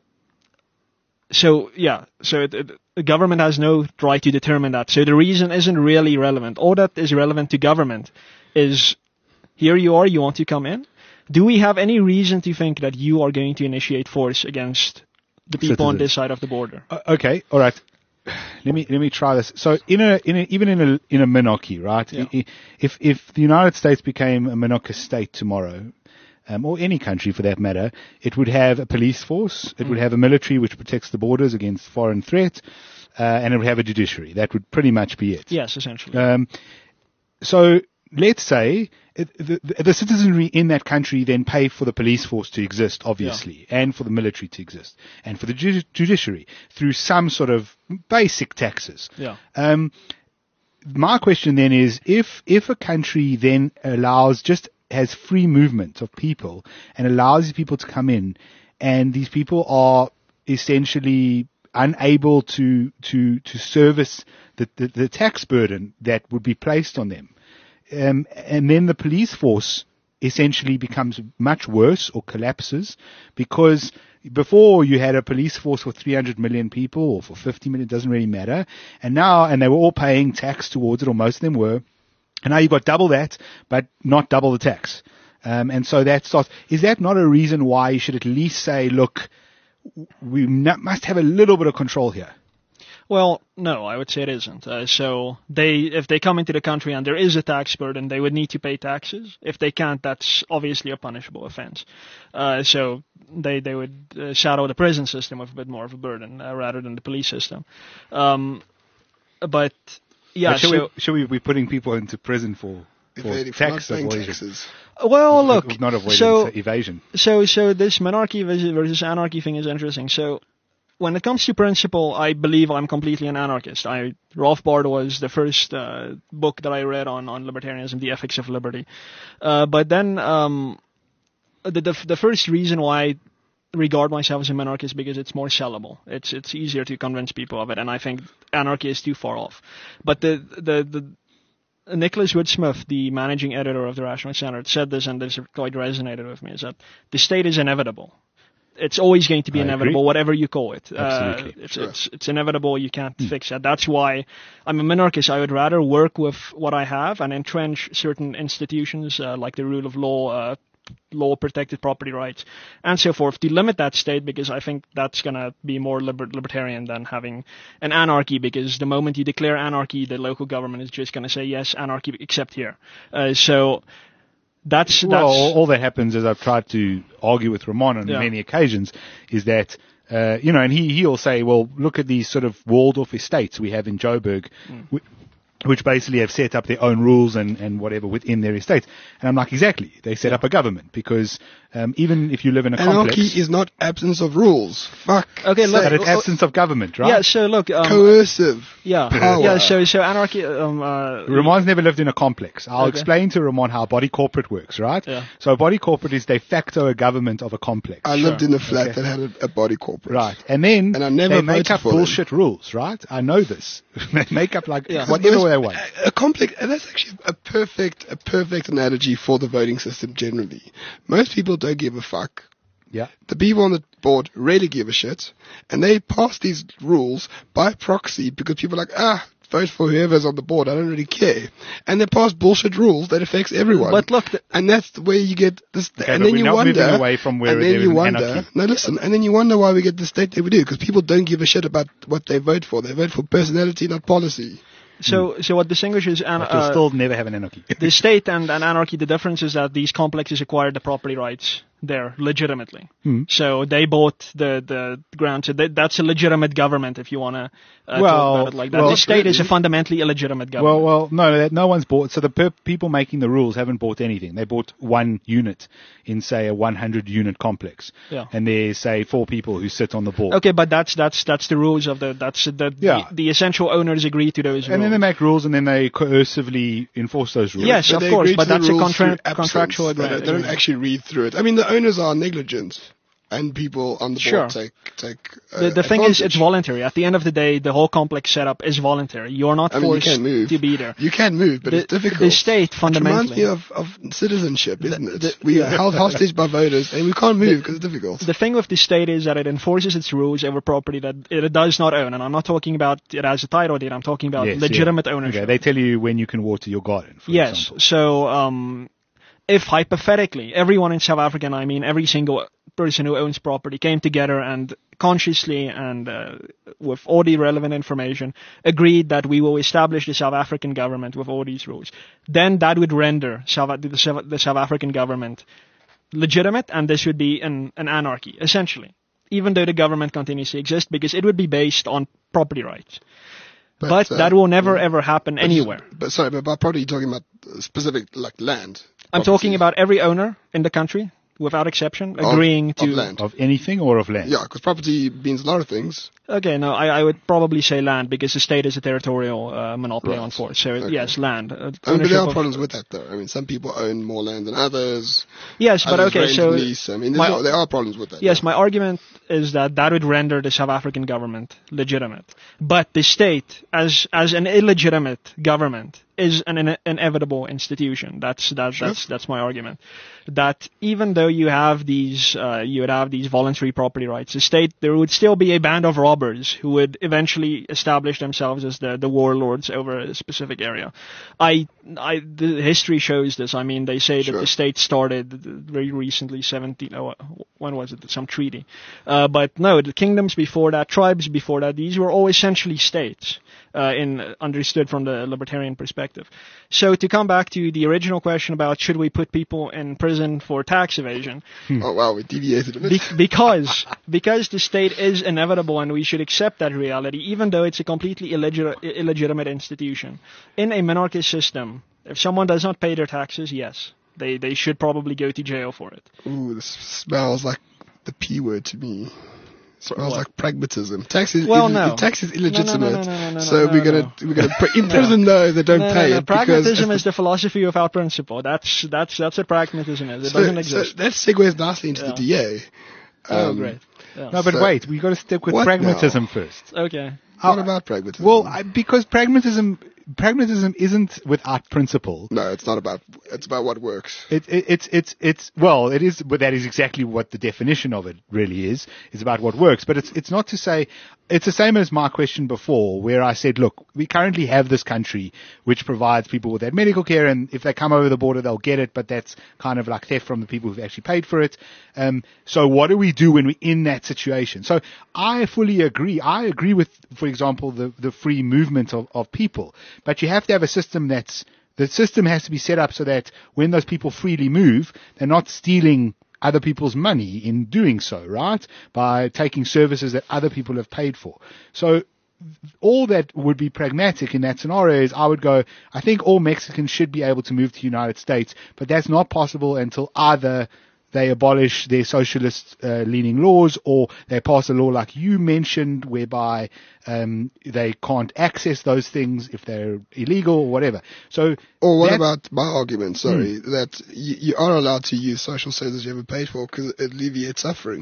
So yeah, so it, it, the government has no right to determine that. So the reason isn't really relevant. All that is relevant to government is, here you are, you want to come in. Do we have any reason to think that you are going to initiate force against the people on Citizens. this side of the border? Uh, okay, all right. Let me let me try this. So in a in a even in a in a monarchy, right? Yeah. I- If if the United States became a monarchist state tomorrow, um, or any country for that matter, it would have a police force, it would have a military which protects the borders against foreign threat, uh, and it would have a judiciary. That would pretty much be it. Yes, essentially. Um, so let's say it, the, the citizenry in that country then pay for the police force to exist, obviously, and for the military to exist, and for the ju- judiciary through some sort of basic taxes. yeah. Um, my question then is, if if a country then allows, just has free movement of people and allows these people to come in, and these people are essentially unable to to to service the, the, the tax burden that would be placed on them, um, and then the police force essentially becomes much worse or collapses, because before you had a police force for three hundred million people or for fifty million, it doesn't really matter. And now, and they were all paying tax towards it, or most of them were. And now you've got double that, but not double the tax. Um, and so that starts, is that not a reason why you should at least say, look, we n- must have a little bit of control here? Well, no, I would say it isn't. Uh, so they, if they come into the country and there is a tax burden, they would need to pay taxes. If they can't, that's obviously a punishable offense. Uh, so they they would uh, shadow the prison system with a bit more of a burden uh, rather than the police system. Um, but yeah, But should, so we, should we be putting people into prison for, for Evading, for not tax paying avoidance? taxes. well, look, Not avoidance, so evasion. So, so this monarchy versus versus anarchy thing is interesting. So, when it comes to principle, I believe I'm completely an anarchist. I Rothbard was the first uh, book that I read on on libertarianism, The Ethics of Liberty. Uh, but then, um, the, the the first reason why regard myself as a monarchist because it's more sellable. It's it's easier to convince people of it, and I think anarchy is too far off. But the the the Nicholas Woodsmith, the managing editor of the Rational Standard, said this, and this quite resonated with me: is that the state is inevitable. It's always going to be I inevitable, agree. whatever you call it. Absolutely. Uh, it's, Sure. it's it's inevitable. You can't fix that. That's why I'm a monarchist. I would rather work with what I have and entrench certain institutions uh, like the rule of law, uh, law protected property rights, and so forth to limit that state, because I think that's going to be more liber- libertarian than having an anarchy, because the moment you declare anarchy, the local government is just going to say, yes, anarchy, except here. Uh, so that's... Well, that's all, all that happens, as I've tried to argue with Ramon on Yeah. many occasions, is that, uh, you know, and he, he'll say, well, look at these sort of walled-off estates we have in Joburg, Mm. wh- which basically have set up their own rules and, and whatever within their estates. And I'm like, exactly. They set up a government, because um, even if you live in a Anarchy complex... is not absence of rules. Fuck. Okay, look- but sake. it's absence of government, right? Yeah, so look... Um, Coercive. yeah, power. yeah, so, so anarchy... Um, uh, Ramon's never lived in a complex. I'll Okay. explain to Ramon how a body corporate works, right? Yeah. So a body corporate is de facto a government of a complex. I lived in a flat Okay. that had a, a body corporate. Right. And then And I never they make voted up for them. bullshit rules, right? I know this. They make up like Yeah. whatever Most- they want. A, a complex, and that's actually a perfect, a perfect analogy for the voting system generally. Most people don't give a fuck. Yeah. The people on the board really give a shit, and they pass these rules by proxy because people are like, ah, vote for whoever's on the board, I don't really care. And they pass bullshit rules that affects everyone. But look, the- and that's the way you get this, Okay, and but then we're you not wonder, moving away from where and there then is you an wonder, anarchy. no listen, and then you wonder why we get the state that we do, because people don't give a shit about what they vote for. They vote for personality, not policy. so, so what distinguishes... An, But you'll uh, still never have an anarchy. the state and, and anarchy, the difference is that these complexes acquired the property rights there legitimately. Hmm. So they bought the, the ground. So that, that's a legitimate government, if you want to uh, Well, talk about it like that. well, the state is a really. fundamentally illegitimate Well, government. well, no, that- no one's bought. So the per- people making the rules haven't bought anything. They bought one unit in, say, a one hundred unit complex. Yeah. And there's, say, four people who sit on the board. Okay, but that's that's that's the rules of the that's the Yeah. the, the essential owners agree to those And rules. then they make rules, and then they coercively enforce those rules. Yes, of they course, agree but to the that's a rules contra- through absence. contractual They agreement. don't, they don't actually read through it. I mean, the owners are negligent, and people on the Sure. board take take. Uh, The, the thing is, it's advantage. voluntary. At the end of the day, the whole complex setup is voluntary. You're not I mean, you forced can't move. to be there. You can move, but The- it's difficult. the state It reminds fundamentally- me of, of citizenship, isn't it? the- we are held hostage by voters, and we can't move because it's difficult. The thing with the state is that it enforces its rules over property that it does not own. And I'm not talking about it as a title deed. I'm talking about Yes, legitimate yeah. ownership. Okay, they tell you when you can water your garden, for Yes. example. So, um, if hypothetically everyone in South Africa, and I mean every single person who owns property, came together and consciously and uh, with all the relevant information agreed that we will establish the South African government with all these rules, then that would render South, the, South, the South African government legitimate, and this would be an, an anarchy, essentially, even though the government continues to exist, because it would be based on property rights. But, uh, that will never yeah. ever happen anywhere. But sorry, but by property, you're talking about uh, specific like land. I'm property. talking about every owner in the country, without exception, Of- agreeing of to. land. Of anything or of land? Yeah, because property means a lot of things. Okay, no, I, I would probably say land, because the state is a territorial uh, monopoly Right. on force. So Okay. yes, land. Uh, I mean, but ownership there are of- problems with that, though. I mean, some people own more land than others. Yes, but others okay, rent, so lease. I mean, there's my- no, there are problems with that. yes, yeah. my argument is that that would render the South African government legitimate, but the state, as as an illegitimate government, is an ine- inevitable institution. That's that, Sure. that's that's my argument. That even though you have these, uh, you would have these voluntary property rights, the state, there would still be a band of robbers who would eventually establish themselves as the the warlords over a specific area. I, I, the history shows this. I mean, they say Sure. that the state started very recently, seventeen. Oh, when was it? Some treaty. Uh, but no, the kingdoms before that, tribes before that, these were all essentially states. Uh, in understood from the libertarian perspective. So to come back to the original question about should we put people in prison for tax evasion, Oh wow, we deviated a bit. be- because because the state is inevitable and we should accept that reality, even though it's a completely illegit- illegitimate institution. In a monarchist system, if someone does not pay their taxes, yes, they they should probably go to jail for it. Ooh, this smells like the P word to me. Smells What? like pragmatism. Tax is Well, ill- no. tax is No, no, no, illegitimate. no, no, no, no, so no, we're gonna no. we're gonna put in prison those that don't no, pay no, no. it because Pragmatism is the philosophy without principle. That's that's that's what pragmatism is. It so, doesn't so exist. that segues nicely into Yeah. the D A. Oh, Um, great. Yeah. No, but So- wait, we got to stick with What pragmatism now? first. Okay. What Uh, about pragmatism? Well, I, because pragmatism, pragmatism isn't without principle. no, it's not about. It's about what works. It, it, it's, it's, it's, well, it is, but that is exactly what the definition of it really is. It's about what works. But it's, it's not to say, it's the same as my question before, where I said, look, we currently have this country which provides people with that medical care, and if they come over the border, they'll get it, but that's kind of like theft from the people who've actually paid for it. Um, so what do we do when we're in that situation? So I fully agree. I agree with, for example, the, the free movement of, of people, but you have to have a system that's, the system has to be set up so that when those people freely move, they're not stealing other people's money in doing so, right? By taking services that other people have paid for. So all that would be pragmatic in that scenario is I would go, I think all Mexicans should be able to move to the United States, but that's not possible until either they abolish their socialist uh, leaning laws, or they pass a law like you mentioned, whereby um, they can't access those things if they're illegal or whatever. So, Or what that- about my argument? Sorry, that you, you are allowed to use social services you haven't paid for because it alleviates suffering.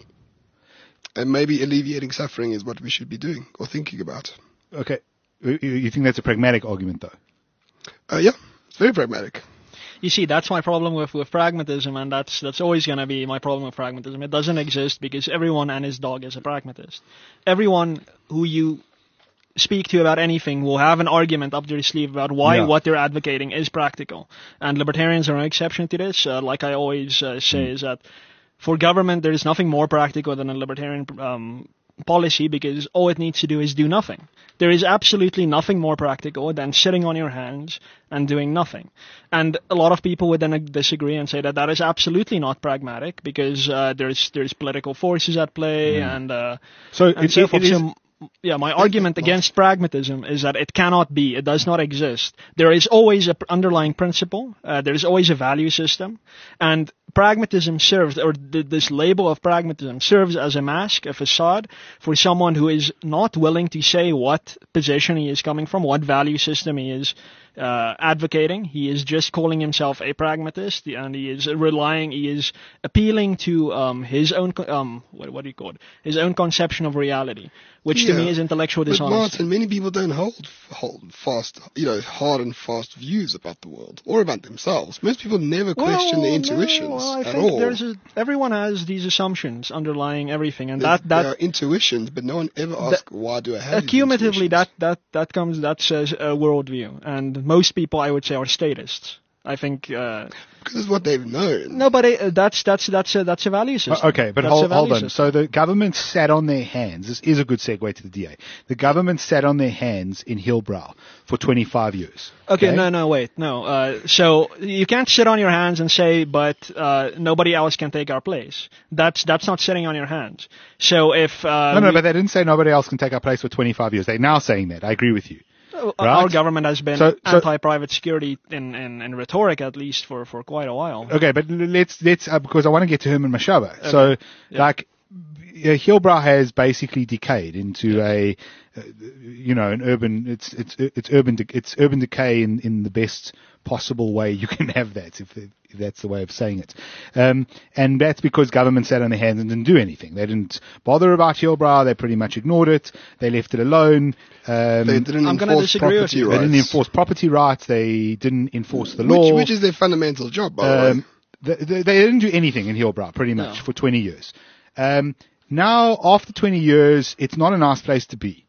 And maybe alleviating suffering is what we should be doing or thinking about. Okay, you you think that's a pragmatic argument, though? Uh, yeah, it's very pragmatic. You see, that's my problem with, with pragmatism, and that's that's always going to be my problem with pragmatism. It doesn't exist because everyone and his dog is a pragmatist. Everyone who you speak to about anything will have an argument up their sleeve about why Yeah. what they're advocating is practical. And libertarians are no exception to this. Uh, like I always uh, say, is that for government, there is nothing more practical than a libertarian um, policy, because all it needs to do is do nothing. There is absolutely nothing more practical than sitting on your hands and doing nothing. And a lot of people would then disagree and say that that is absolutely not pragmatic, because uh, there's there's political forces at play and uh, So and it, so it, forth. it is, So, yeah, my argument against pragmatism is that it cannot be, it does not exist. There is always an underlying principle, uh, there is always a value system, and pragmatism serves, or th- this label of pragmatism serves as a mask, a facade, for someone who is not willing to say what position he is coming from, what value system he is uh, advocating. He is just calling himself a pragmatist, and he is relying, he is appealing to um, his own, co- um, what, what do you call it, his own conception of reality, which to Yeah. me is intellectual But dishonesty. Martin, many people don't hold, hold fast, you know, hard and fast views about the world or about themselves. Most people never question their Well, intuitions no, well, I at think all. There's a, everyone has these assumptions underlying everything, and There's- that that there are intuitions, but no one ever asks, why do I have these accumulatively intuitions? that that that comes that says a worldview, and most people I would say are statists. I think uh, Because it's what they've known. no, but uh, that's that's that's a that's a value system. Uh, okay, but That's a hold, hold value on. system. So the government sat on their hands. This is a good segue to the D A. The government sat on their hands in Hillbrow for twenty-five years. Okay, no, no, wait, no. Uh, so you can't sit on your hands and say, but uh, nobody else can take our place. That's that's not sitting on your hands. So if uh, No, no, we- but they didn't say nobody else can take our place for twenty-five years. They're now saying that. I agree with you. Uh, Right. Our government has been So- so- anti-private security in, in, in rhetoric, at least, for, for quite a while. Okay, but l- let's let's uh, because I want to get to Herman Mashaba. So, Yeah. like, uh, Hillbrow has basically decayed into a, uh, you know, an urban. It's it's it's urban. De- it's urban decay in, in the best possible way you can have that, if, if that's the way of saying it. Um, and that's because government sat on their hands and didn't do anything. They didn't bother about Hillbrow. They pretty much ignored it. They left it alone. Um, They didn't I'm gonna enforce disagree with property you. they rights. didn't enforce property rights. They didn't enforce the which, law. which is their fundamental job, by the way. Um, they, they, they didn't do anything in Hillbrow, pretty much, No. for twenty years. Um, now, after twenty years, it's not a nice place to be.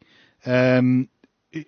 Um, it-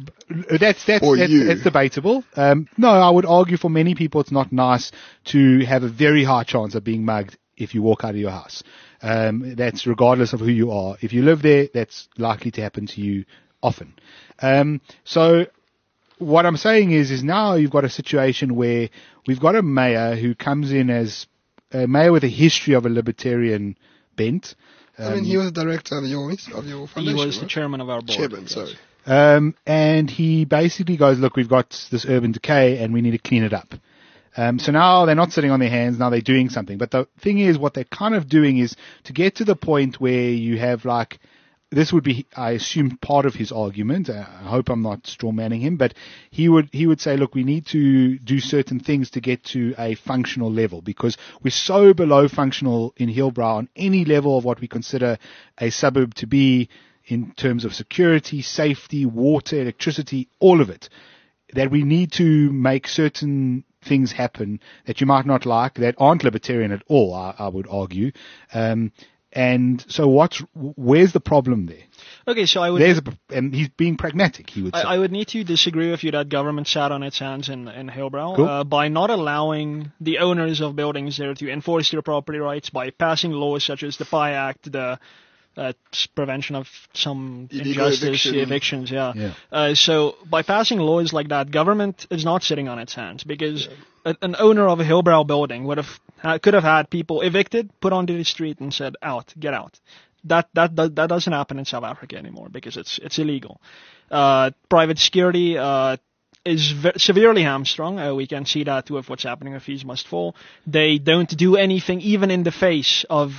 that's that's For that's, you. that's debatable. Um, no, I would argue for many people it's not nice to have a very high chance of being mugged if you walk out of your house. Um, that's regardless of who you are. If you live there, that's likely to happen to you often. Um, so what I'm saying is, is now you've got a situation where we've got a mayor who comes in as a mayor with a history of a libertarian bent. I mean, he was the director of your of your He foundation. was the right? chairman of our board. Chairman, yes. sorry. Um, and he basically goes, look, we've got this urban decay and we need to clean it up. Um, so now they're not sitting on their hands, now they're doing something. But the thing is, what they're kind of doing is to get to the point where you have like this would be, I assume, part of his argument. I hope I'm not straw manning him, but he would he would say, look, we need to do certain things to get to a functional level because we're so below functional in Hillbrow on any level of what we consider a suburb to be in terms of security, safety, water, electricity, all of it, that we need to make certain things happen that you might not like, that aren't libertarian at all, I, I would argue. Um, And so what's, where's the problem there? Okay, so I would... There's a, and he's being pragmatic, he would say. I, I would need to disagree with you that government sat on its hands in, in Hillbrow Cool. uh, by not allowing the owners of buildings there to enforce their property rights by passing laws such as the P I Act, the uh, prevention of some Illegal injustice, eviction. evictions, yeah. Yeah. Uh, so by passing laws like that, government is not sitting on its hands because a, an owner of a Hillbrow building would have ha- could have had people evicted, put onto the street, and said, "Out, get out." That that that, that doesn't happen in South Africa anymore because it's it's illegal. Uh, private security uh, is ve- severely hamstrung. Uh, we can see that with what's happening with Fees Must Fall. They don't do anything even in the face of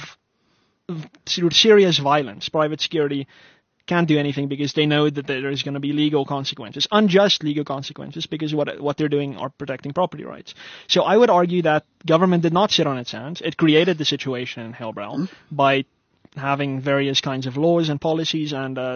serious violence. Private security can't do anything because they know that there is going to be legal consequences, unjust legal consequences, because what what they're doing are protecting property rights. So I would argue that government did not sit on its hands. It created the situation in Hillbrow mm-hmm. by having various kinds of laws and policies, and uh,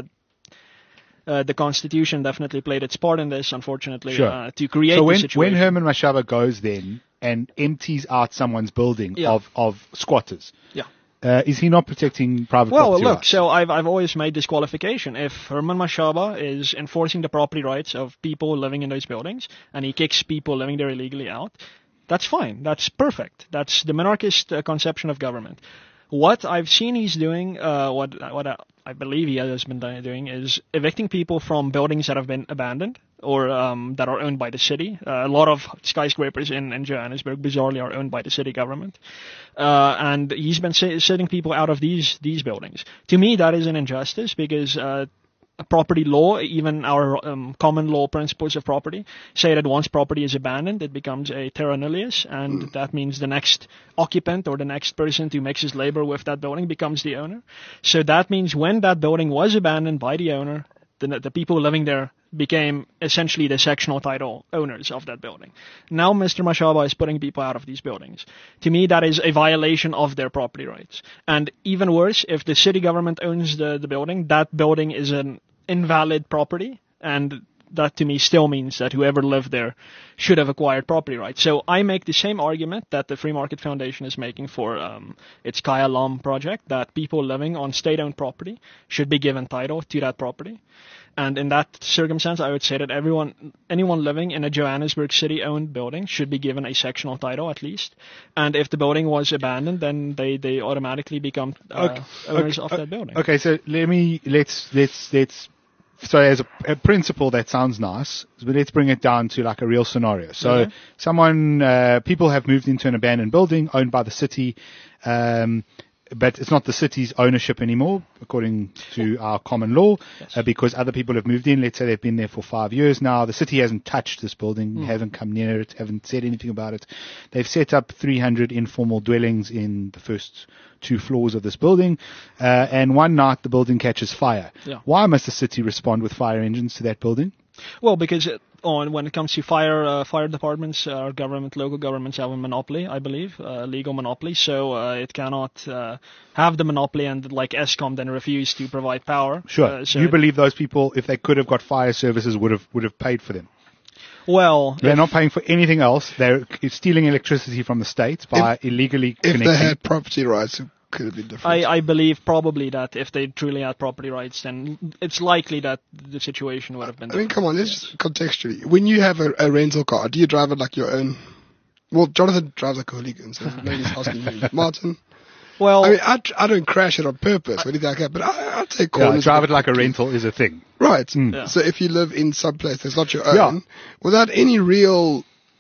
uh, the Constitution definitely played its part in this, unfortunately, sure. uh, to create so the when, situation. when Herman Mashaba goes then and empties out someone's building yeah. of, of squatters, yeah. Uh, is he not protecting private well, property look, rights? so I've I've always made this qualification. If Herman Mashaba is enforcing the property rights of people living in those buildings, and he kicks people living there illegally out, that's fine. That's perfect. That's the monarchist uh, conception of government. What I've seen he's doing, uh, what what I, I believe he has been doing, is evicting people from buildings that have been abandoned or um, that are owned by the city. Uh, a lot of skyscrapers in, in Johannesburg, bizarrely, are owned by the city government. Uh, and he's been si- sitting people out of these these buildings. To me, that is an injustice because uh, property law, even our um, common law principles of property, say that once property is abandoned, it becomes a terra nullius, and mm. that means the next occupant or the next person to mix his labor with that building becomes the owner. So that means when that building was abandoned by the owner, the, the people living there became essentially the sectional title owners of that building. Now Mister Mashaba is putting people out of these buildings. To me, that is a violation of their property rights. And even worse, if the city government owns the, the building, that building is an invalid property, and that to me still means that whoever lived there should have acquired property rights. So I make the same argument that the Free Market Foundation is making for um, its Kaya Lam project, that people living on state-owned property should be given title to that property. And in that circumstance, I would say that everyone, anyone living in a Johannesburg city-owned building should be given a sectional title at least. And if the building was abandoned, then they, they automatically become uh, okay. owners okay. of that building. Okay, so let me let's let's let's. So as a, a principle that sounds nice, but let's bring it down to like a real scenario. So okay. someone, uh, people have moved into an abandoned building owned by the city. Um, but it's not the city's ownership anymore, according to our common law, yes. uh, because other people have moved in. Let's say they've been there for five years now. The city hasn't touched this building, mm. haven't come near it, haven't said anything about it. They've set up three hundred informal dwellings in the first two floors of this building, uh, and one night the building catches fire. Yeah. Why must the city respond with fire engines to that building? Well, because it, on when it comes to fire uh, fire departments, our government, local governments have a monopoly, I believe, a legal monopoly. So uh, it cannot uh, have the monopoly and like Eskom then refuse to provide power. Sure. Uh, so you believe those people, if they could have got fire services, would have would have paid for them? Well, they're if, not paying for anything else. They're stealing electricity from the state by if, illegally if connecting. If they had property rights, it could have been different. I, I believe probably that if they truly had property rights, then it's likely that the situation would have been I mean, different. come on, let's just contextually. When you have a, a rental car, do you drive it like your own? Well, Jonathan drives like a hooligan, so maybe he's asking me. Martin? Well, I mean, I, I don't crash it on purpose or anything like that, but I, I take corners. Yeah, drive it like a rental is a thing. Right. Mm. Yeah. So if you live in some place that's not your own, Yeah. without any real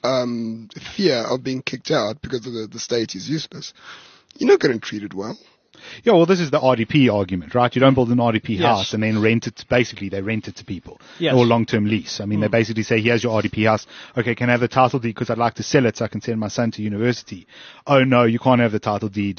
um, fear of being kicked out because of the, the state is useless, you're not getting treated well. Yeah, well, this is the R D P argument, right? You don't build an R D P Yes. house and then rent it. Basically, they rent it to people. Yes. Or long-term lease. I mean, Mm. they basically say, here's your R D P house. Okay, can I have the title deed because I'd like to sell it so I can send my son to university? Oh, no, you can't have the title deed.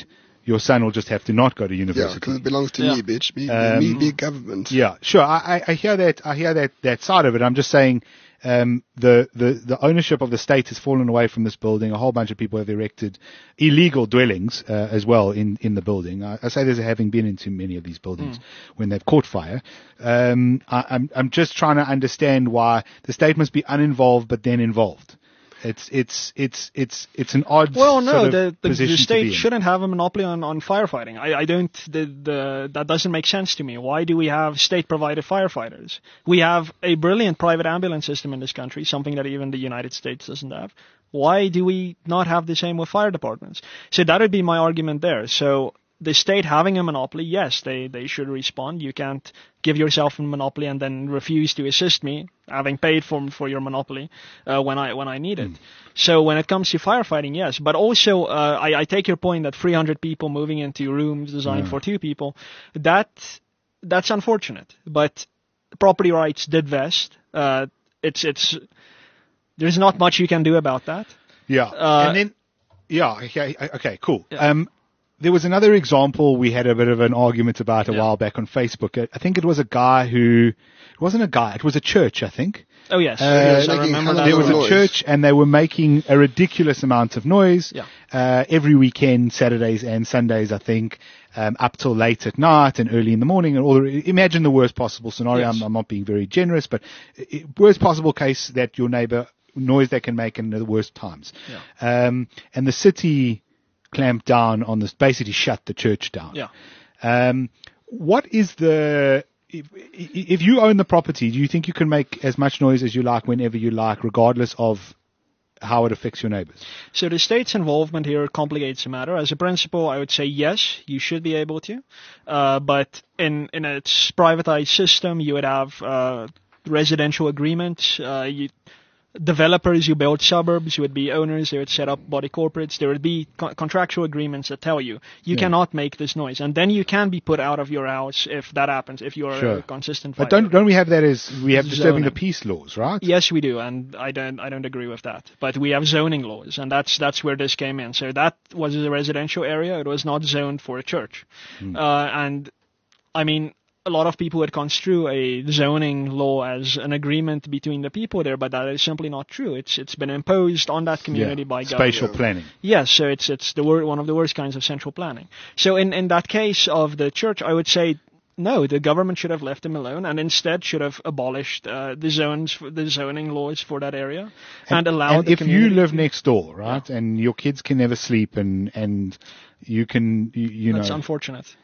your son will just have to not go to Yeah, university. because it belongs to Yeah. me, bitch. Me, Um, me, me, government. Yeah, sure. I, I I hear that. I hear that that side of it. I'm just saying, um, the the the ownership of the state has fallen away from this building. A whole bunch of people have erected illegal dwellings uh, as well in in the building. I, I say this having been into many of these buildings when they've caught fire. Um, I, I'm I'm just trying to understand why the state must be uninvolved but then involved. It's it's it's it's it's an odd Well, no, sort of the, the, position the to state be in. shouldn't have a monopoly on, on firefighting. I, I don't, the, the, that doesn't make sense to me. Why do we have state-provided firefighters? We have a brilliant private ambulance system in this country, something that even the United States doesn't have. Why do we not have the same with fire departments? So that would be my argument there. So the state having a monopoly, yes, they, they should respond. You can't give yourself a monopoly and then refuse to assist me, having paid for for your monopoly uh, when I when I need it. So when it comes to firefighting, yes, but also uh, I, I take your point that three hundred people moving into rooms designed Yeah. for two people, that that's unfortunate. But property rights did vest. Uh, it's it's there's not much you can do about that. Yeah, Uh, and then yeah, okay, okay, cool. Yeah. Um, there was another example we had a bit of an argument about a Yeah. while back on Facebook. I- I think it was a guy who it wasn't a guy; it was a church, I think. Oh yes, Uh, yes, I making remember hell that. of There was a noise. church, and they were making a ridiculous amount of noise Yeah. uh, every weekend, Saturdays and Sundays, I think, um, up till late at night and early in the morning. And all the, imagine the worst possible scenario. Yes. I'm, I'm not being very generous, but i- worst possible case that your neighbor noise they can make in the worst times. Um, and the city clamped down on this, basically shut the church down. Yeah. Um, what is the if, if you own the property, do you think you can make as much noise as you like whenever you like, regardless of how it affects your neighbors? So the state's involvement here complicates the matter. As a principle, I would say yes, you should be able to. Uh, but in in a privatized system, you would have uh, residential agreements. Uh, you, developers who build suburbs would be owners. They would set up body corporates. There would be co- contractual agreements that tell you you Yeah. cannot make this noise, and then you can be put out of your house if that happens. If you are Sure. a consistent. But fighter. don't don't we have that as we have disturbing the Zoning. peace laws, right? Yes, we do, and I don't I don't agree with that. But we have zoning laws, and that's that's where this came in. So that was a residential area; it was not zoned for a church. Hmm. Uh, and I mean, a lot of people would construe a zoning law as an agreement between the people there, but that is simply not true. It's it's been imposed on that community Yeah. by government. Spatial planning. Yes, so it's it's the wor- one of the worst kinds of central planning. So in, in that case of the church, I would say no, the government should have left them alone and instead should have abolished uh, the zones, the zoning laws for that area, and, allowed. And the if you community live to- next door, right, and your kids can never sleep, and and you can you, you that's know. unfortunate.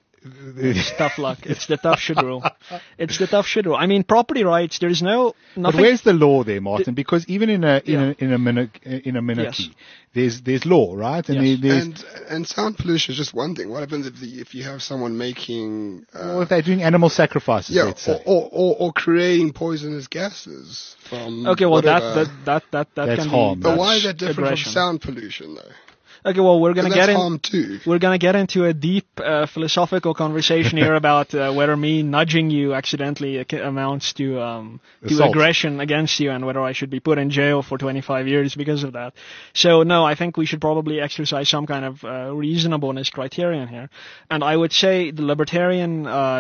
It's tough luck. It's the tough shit rule. It's the tough shit rule. I mean, property rights. There's no But nothing. where's the law there, Martin? Because even in a in Yeah. a in a, monarch, in a monarchy, Yes. there's there's law, right? And Yes. there, there's And and sound pollution is just one thing. What happens if the, if you have someone making uh, well, if they're doing animal sacrifices, yeah, let's or, say. or, or or creating poisonous gases from Okay, well that whatever. that that that that That's can harm. be. But that's why is that different aggression. from sound pollution though? Okay, well we're gonna 'Cause get that's in. harm too. We're going to get into a deep uh, philosophical conversation here about uh, whether me nudging you accidentally ac- amounts to um, to Assault. aggression against you and whether I should be put in jail for twenty-five years because of that. So, no, I think we should probably exercise some kind of uh, reasonableness criterion here. And I would say the libertarian uh,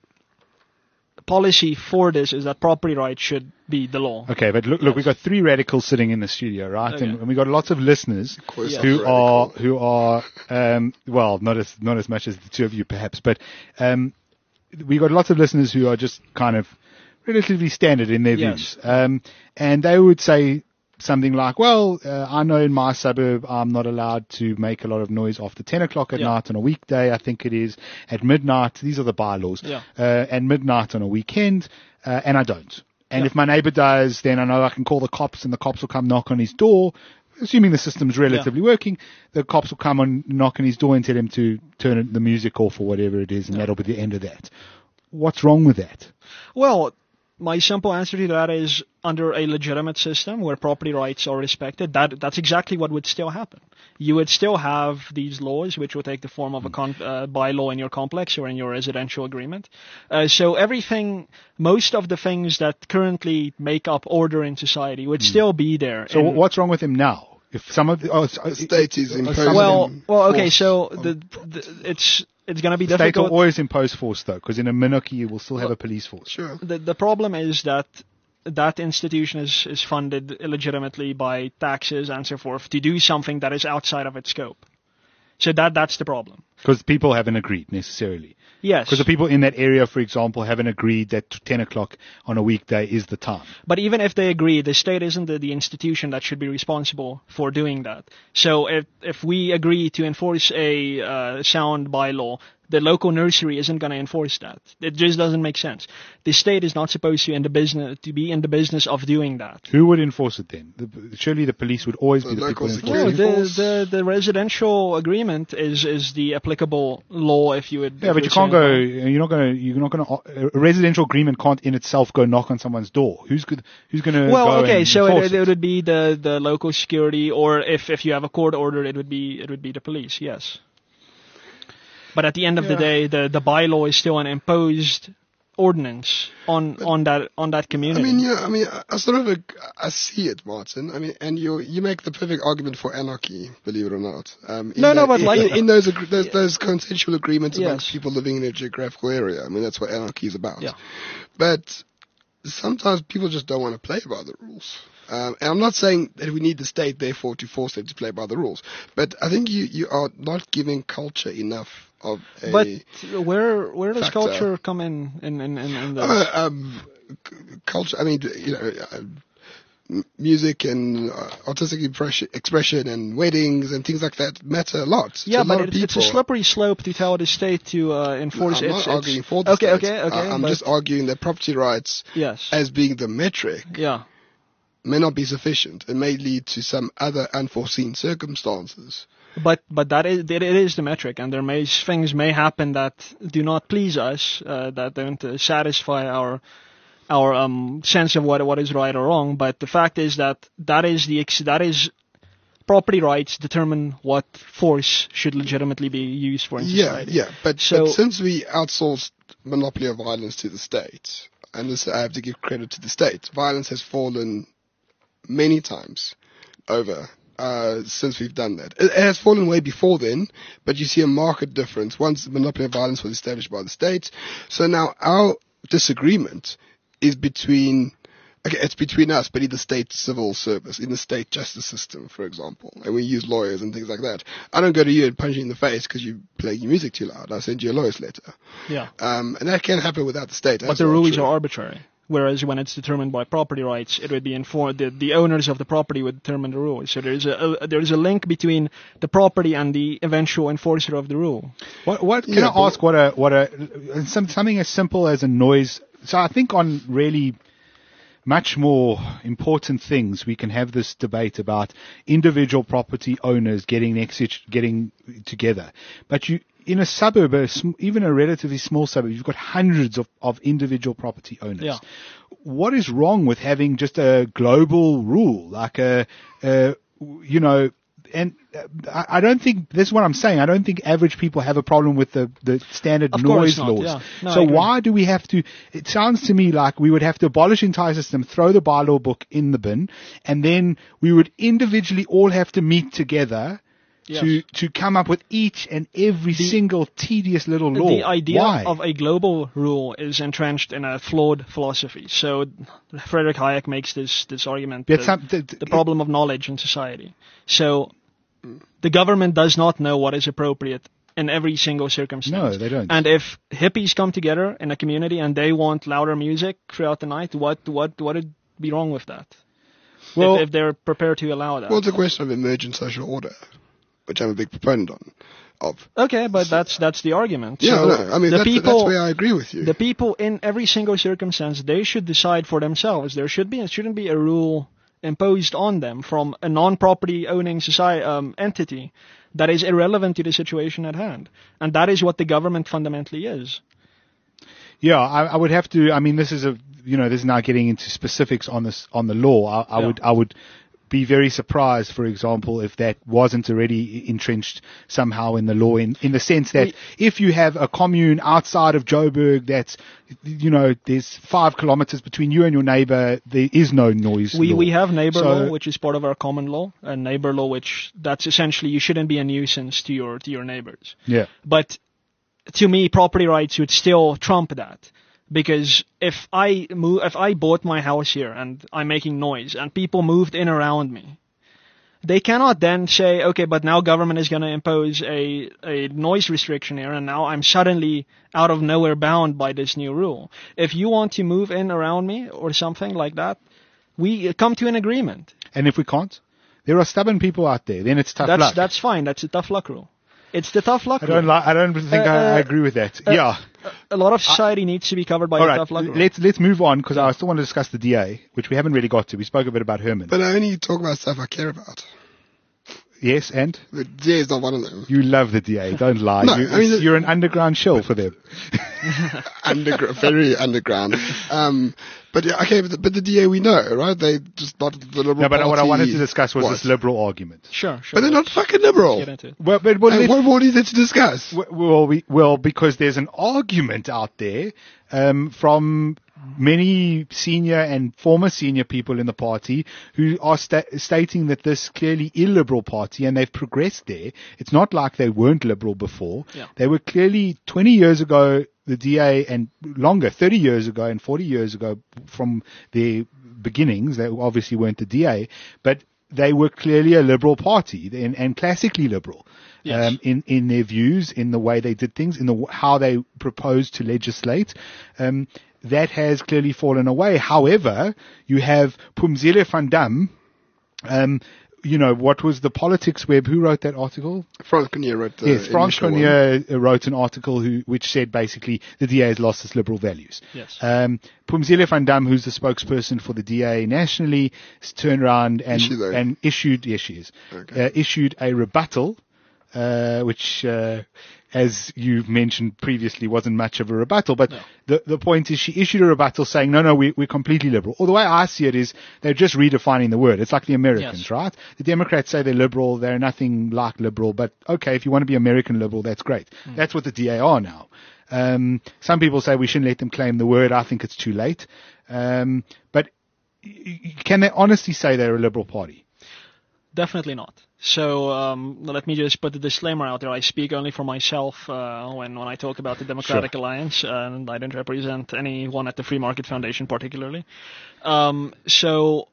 policy for this is that property rights should be the law. Okay, but look, look, we've got three radicals sitting in the studio, right? Okay. And, and we've got lots of listeners course, who I'm are radical. who are um, well, not as not as much as the two of you, perhaps, but um, we've got lots of listeners who are just kind of relatively standard in their Yes. views, um, and they would say something like, "Well, uh, I know in my suburb I'm not allowed to make a lot of noise after ten o'clock at Yeah. night on a weekday. I think it is at midnight. These are the bylaws, Yeah. uh, and midnight on a weekend, uh, and I don't." And Yeah. if my neighbor does, then I know I can call the cops, and the cops will come knock on his door. Assuming the system's relatively working, the cops will come and knock on his door and tell him to turn the music off or whatever it is, and that'll be the end of that. What's wrong with that? Well, my simple answer to that is under a legitimate system where property rights are respected, that that's exactly what would still happen. You would still have these laws, which would take the form of a con- uh, bylaw in your complex or in your residential agreement. Uh, so everything, most of the things that currently make up order in society would still be there. So in- what's wrong with him now? If some of the, oh, it's, The state is uh, imposing some of Well, them- well, okay. force So on- the, the it's it's going to be the state will difficult. always impose force though, because in a monarchy you will still have a police force. Sure. The the problem is that that institution is is funded illegitimately by taxes and so forth to do something that is outside of its scope. So that that's the problem. Because people haven't agreed necessarily. Yes. Because the people in that area, for example, haven't agreed that ten o'clock on a weekday is the time. But even if they agree, the state isn't the, the institution that should be responsible for doing that. So if if we agree to enforce a uh, sound bylaw, the local nursery isn't going to enforce that. It just doesn't make sense. The state is not supposed to in the business to be in the business of doing that. Who would enforce it then? The, surely the police would always The be the local people security enforcing it. No, the, force. the the residential agreement is is the applicable law if you would. Yeah, if but you you can't would go. say You're not going to. You're not going to. A residential agreement can't in itself go knock on someone's door. Who's good? Who's going to? Well, go okay, and so enforce it, it would be the, the local security, or if, if you have a court order, it would be it would be the police. Yes. But at the end of the Yeah. day, the, the bylaw is still an imposed ordinance on on that on that I community. mean, yeah, I mean, I, I sort of, ag- I see it, Martin. I mean, and you you make the perfect argument for anarchy, believe it or not. Um, in No, no, that- but in, like- in, in those, agr- those those consensual agreements amongst Yes. people living in a geographical area. I mean, that's what anarchy is about. Yeah. But sometimes people just don't want to play by the rules. Um, and I'm not saying that we need the state, therefore, to force them to play by the rules. But I think you, you are not giving culture enough of a... But where where does factor. culture come in in in, in, in this? Uh, um, c- culture. I mean, you know, uh, m- music and uh, artistic impression, expression and weddings and things like that matter a lot. to yeah, a lot but of it, it's a people. slippery slope to tell the state to uh, enforce. I'm its, not its- arguing for the okay, state. okay, okay. I- I'm but- just arguing that property rights, yes. as being the metric, yeah. may not be sufficient and may lead to some other unforeseen circumstances. But but that is it is the metric, and there may things may happen that do not please us, uh, that don't uh, satisfy our our um, sense of what what is right or wrong. But the fact is that that is the ex- that is property rights determine what force should legitimately be used for in Yeah, society. yeah. But, So- but since we outsourced monopoly of violence to the state, and this I have to give credit to the state, violence has fallen many times over uh, since we've done that. It, it has fallen way before then, but you see a marked difference once the monopoly of violence was established by the state. So now our disagreement is between, okay, it's between us, but in the state civil service, in the state justice system, for example, and we use lawyers and things like that. I don't go to you and punch you in the face because you play your music too loud. I send you a lawyer's letter. Yeah. Um, and that can happen without the state. But as the well, rules true. are arbitrary. Whereas when it's determined by property rights, it would be informed the, the owners of the property would determine the rules. So there is a, a there is a link between the property and the eventual enforcer of the rule. What? What? Can Yeah, I but- ask what a what a some, something as simple as a noise? So I think on really much more important things, we can have this debate about individual property owners getting next getting together. But you, in a suburb, a sm- even a relatively small suburb, you've got hundreds of, of individual property owners. Yeah. What is wrong with having just a global rule, like a, a you know, and uh, I I don't think, this is what I'm saying, I don't think average people have a problem with the, the standard Of course noise not, laws. yeah. No, I so agree. why do we have to, it sounds to me like we would have to abolish the entire system, throw the bylaw book in the bin, and then we would individually all have to meet together Yes. to, to come up with each and every The- single tedious little law. The idea Why? of a global rule is entrenched in a flawed philosophy. So Frederick Hayek makes this this argument. But that some- the- the- the problem of knowledge in society. So the government does not know what is appropriate in every single circumstance. No, they don't. And if hippies come together in a community and they want louder music throughout the night, what what what would be wrong with that? Well- if, if they're prepared to allow that. Well, it's a question of emergent social order, which I'm a big proponent on, of. Okay, but that's that's the argument. Yeah, So no, I mean, the that's, people, that's where I agree with you. the people in every single circumstance, they should decide for themselves. There should be, it shouldn't be a rule imposed on them from a non-property owning society um, entity that is irrelevant to the situation at hand, and that is what the government fundamentally is. Yeah, I, I would have to. I mean, this is a you know, this is now getting into specifics on this on the law. I, I Yeah. would I would be very surprised, for example, if that wasn't already entrenched somehow in the law, in, in the sense that We- if you have a commune outside of Joburg that's, you know, there's five kilometers between you and your neighbor, there is no noise We law. we have neighbor So- law, which is part of our common law, and neighbor law, which that's essentially you shouldn't be a nuisance to your to your neighbors. Yeah. But to me, property rights would still trump that. Because if I move, if I bought my house here and I'm making noise and people moved in around me, they cannot then say, okay, but now government is going to impose a, a noise restriction here and now I'm suddenly out of nowhere bound by this new rule. If you want to move in around me or something like that, we come to an agreement. And if we can't, there are stubborn people out there. Then it's tough That's luck. that's fine. That's a tough luck rule. It's the tough luck I rule. don't like. I don't think Uh, I, I uh, agree with that. uh, yeah. A lot of society needs to be covered by All the right. tough luck rule. Let's let's move on because I still want to discuss the D A, which we haven't really got to. We spoke a bit about Herman. But I only talk about stuff I care about. Yes, and The D A is not one of them. you love the D A. Don't lie. No, you, I mean, the- you're an underground shell for them. Underground, very underground. Um, but yeah, okay, but the, but the D A we know, right? They just not the Liberal No, but Party. what I wanted to discuss was What? this liberal argument. Sure, sure. But they're not fucking liberal. Get into it. Well, but well, And let's- what more is there to discuss? W- Well, we, well, because there's an argument out there um, from many senior and former senior people in the party who are sta- stating that this clearly illiberal party, and they've progressed there. It's not like they weren't liberal before. Yeah. They were clearly twenty years ago, the D A, and longer, thirty years ago and forty years ago from their beginnings. They obviously weren't the D A, but they were clearly a liberal party and, and classically liberal. Yes. Um, in, in their views, in the way they did things, in the how they proposed to legislate, um, that has clearly fallen away. However, you have Pumzile van Dam, um, you know, what was the Politics Web? Who wrote that article? Franz Cronje wrote the yes, Franz initial one. Cronje wrote an article who, which said basically the D A has lost its liberal values. Yes. Um, Pumzile van Dam, who's the spokesperson for the D A nationally, s- turned around and, Is she though? and issued, yes, she is, Okay. uh, issued a rebuttal, uh, which, uh, as you've mentioned previously, wasn't much of a rebuttal. But No. the the point is, she issued a rebuttal saying, no, no, we, we're completely liberal. Or the way I see it is, they're just redefining the word. It's like the Americans, Yes. right? The Democrats say they're liberal. They're nothing like liberal. But okay, if you want to be American liberal, that's great. Hmm. That's what the D A are now. Um, some people say we shouldn't let them claim the word. I think it's too late. Um, but y- y- can they honestly say they're a liberal party? Definitely not. So um, let me just put the disclaimer out there. I speak only for myself uh, when, when I talk about the Democratic Alliance, and I don't represent anyone at the Free Market Foundation particularly. Um, so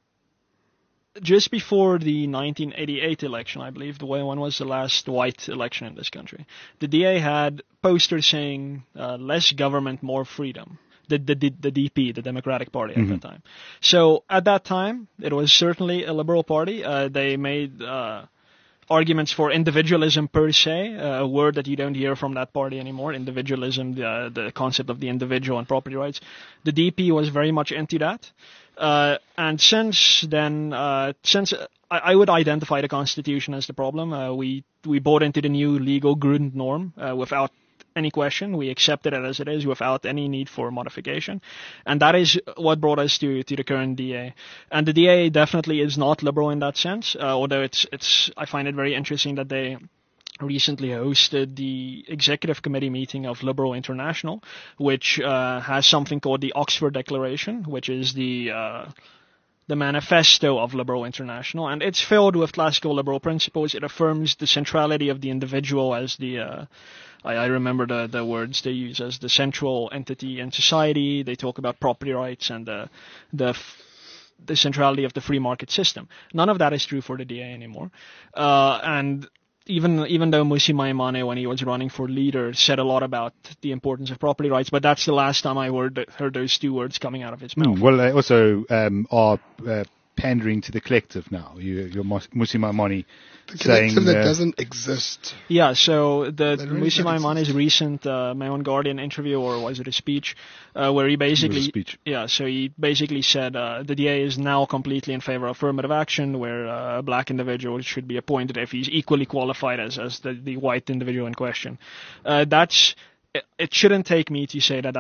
just before the nineteen eighty-eight election, I believe, the one was the last white election in this country, the D A had posters saying uh, less government, more freedom. The, the, the D P, the Democratic Party at that time. So at that time, it was certainly a liberal party. Uh, they made uh, arguments for individualism per se, uh, a word that you don't hear from that party anymore. Individualism, the, the concept of the individual and property rights. The D P was very much into that. Uh, and since then, uh, since I, I would identify the Constitution as the problem, uh, we we bought into the new legal Grundnorm uh, without any question. We accepted it as it is without any need for modification. And that is what brought us to, to the current D A. And the D A definitely is not liberal in that sense, uh, although it's, it's, I find it very interesting that they recently hosted the executive committee meeting of Liberal International, which uh, has something called the Oxford Declaration, which is the uh, the manifesto of Liberal International, and it's filled with classical liberal principles. It affirms the centrality of the individual as the uh, I, I remember the, the words they use as the central entity in society. They talk about property rights and the the the centrality of the free market system. None of that is true for the D A anymore, uh, and even even though Musi Maimane, when he was running for leader, said a lot about the importance of property rights, but that's the last time I heard, heard those two words coming out of his mouth. Mm, well, they also um, are uh, pandering to the collective now. You, you're Musi Maimane The saying collective that uh, doesn't exist. Yeah, so the That really Musi doesn't Maimane's recent uh, My Own Guardian interview, or was it a speech, uh, where he basically, speech. yeah, so he basically said uh, the D A is now completely in favor of affirmative action, where uh, a black individual should be appointed if he's equally qualified as as the, the white individual in question. Uh, that's it, it shouldn't take me to say that that's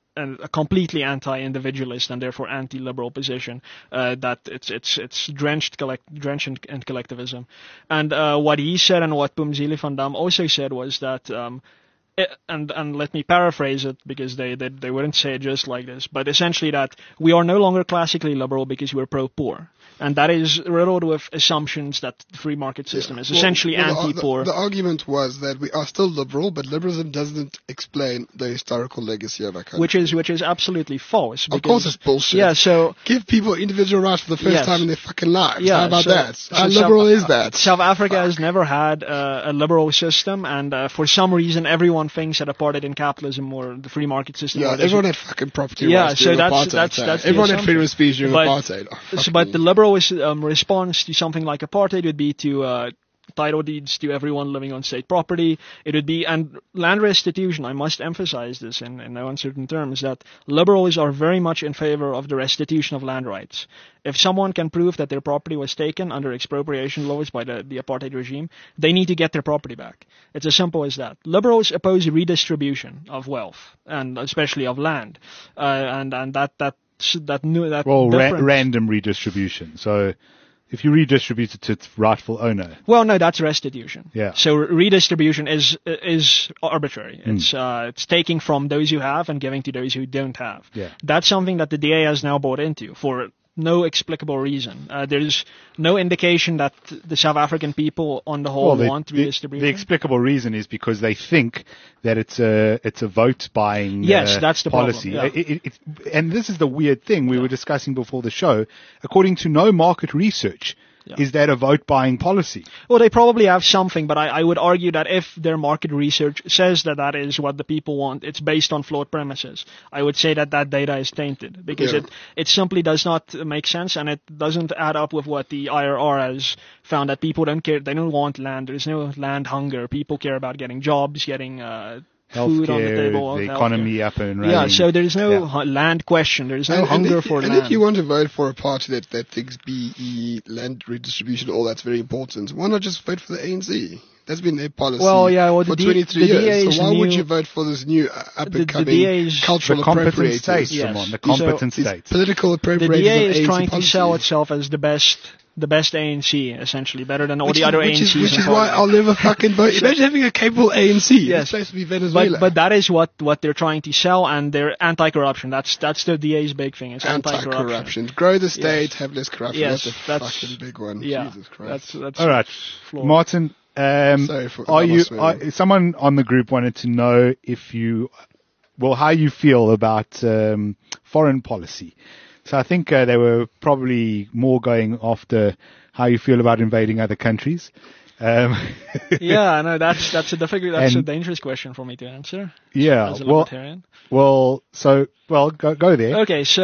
a, a completely anti-individualist and therefore anti-liberal position. Uh, that it's it's it's drenched collect drenched in, in collectivism. And uh, what he said and what Pumzile van Dam also said was that. Um, And, and let me paraphrase it because they, they they wouldn't say it just like this, but essentially that we are no longer classically liberal because we're pro-poor. And that is riddled with assumptions that the free market system Yeah. is Well, essentially well, the- anti-poor. The, the argument was that we are still liberal, but liberalism doesn't explain the historical legacy of our country. which is which is absolutely false. Of because- course it's bullshit. Yeah, so Give people individual rights for the first Yes. time in their fucking lives. Yeah, How about so- that? so How South- liberal is that? South Africa Fuck. has never had uh, a liberal system, and uh, for some reason everyone thinks that apartheid in capitalism or the free market system. Yeah, or the- everyone had fucking property Yeah, rights so during that's- apartheid. that's- eh? that's the everyone had freedom of assumption. speech during But- apartheid. Oh, fuck So, but me. the liberal is, um, response to something like apartheid would be to uh, title deeds to everyone living on state property. It would be, and land restitution, I must emphasize this in, in no uncertain terms, that liberals are very much in favor of the restitution of land rights. If someone can prove that their property was taken under expropriation laws by the, the apartheid regime, they need to get their property back. It's as simple as that. Liberals oppose redistribution of wealth, and especially of land. Uh, and, and that, that, that, new, that Well, ra- difference- random redistribution. So if you redistribute it to its rightful owner, Well, no, that's restitution. Yeah. So re- redistribution is is arbitrary. It's uh, it's taking from those who have and giving to those who don't have. Yeah. That's something that the D A has now bought into for no explicable reason. Uh, there's no indication that the South African people on the whole well, the, want the, redistribution. the explicable reason is because they think that it's a it's a vote buying Yes, uh, that's the problem, policy. yeah. It- it- it's- and this is the weird thing we were discussing before the show. According to no market research, Yeah. is that a vote buying policy? Well, they probably have something, but I, I would argue that if their market research says that that is what the people want, it's based on flawed premises. I would say that that data is tainted because Yeah. it, it simply does not make sense and it doesn't add up with what the I R R has found that people don't care, they don't want land, there's no land hunger, people care about getting jobs, getting uh, food on the Healthcare, table. the healthcare. economy up and running. Yeah, so there's no Yeah. hu- land question, there's no And- and hunger if, for and land. if you want to vote for a party that, that thinks B E, land redistribution, all that's very important, why not just vote for the A N C? That's been their policy Well, yeah, well, the for D- twenty-three the D A years. is So why would new- you vote for this new uh, the up-and-coming D A is- cultural the competent appropriators? states, Yes. Shimon, the So competent These states. political The appropriators D A of is A N C trying to policy. sell itself as the best, the best A N C, essentially, better than all Which the is, other which A N Cs. is, which in is why Parliament. I'll never fucking vote. Imagine having a capable A N C. Yes. It's supposed to be Venezuela. But, but that is what, what they're trying to sell, and they're anti-corruption. That's that's the D A's big thing. It's anti-corruption. Anti-corruption. Grow the state, have less corruption. Yes, that's a that's- fucking big one. Yeah, Jesus Christ. that's that's. All right, flawed. Martin. Um, Sorry for- are that you? was Are, swearing. someone on the group wanted to know if you, well, how you feel about um, foreign policy. So I think uh, they were probably more going after how you feel about invading other countries. Um, Yeah, no, that's that's a difficult, that's And- a dangerous question for me to answer yeah. as a Well, libertarian. well. So well, go go there. Okay, so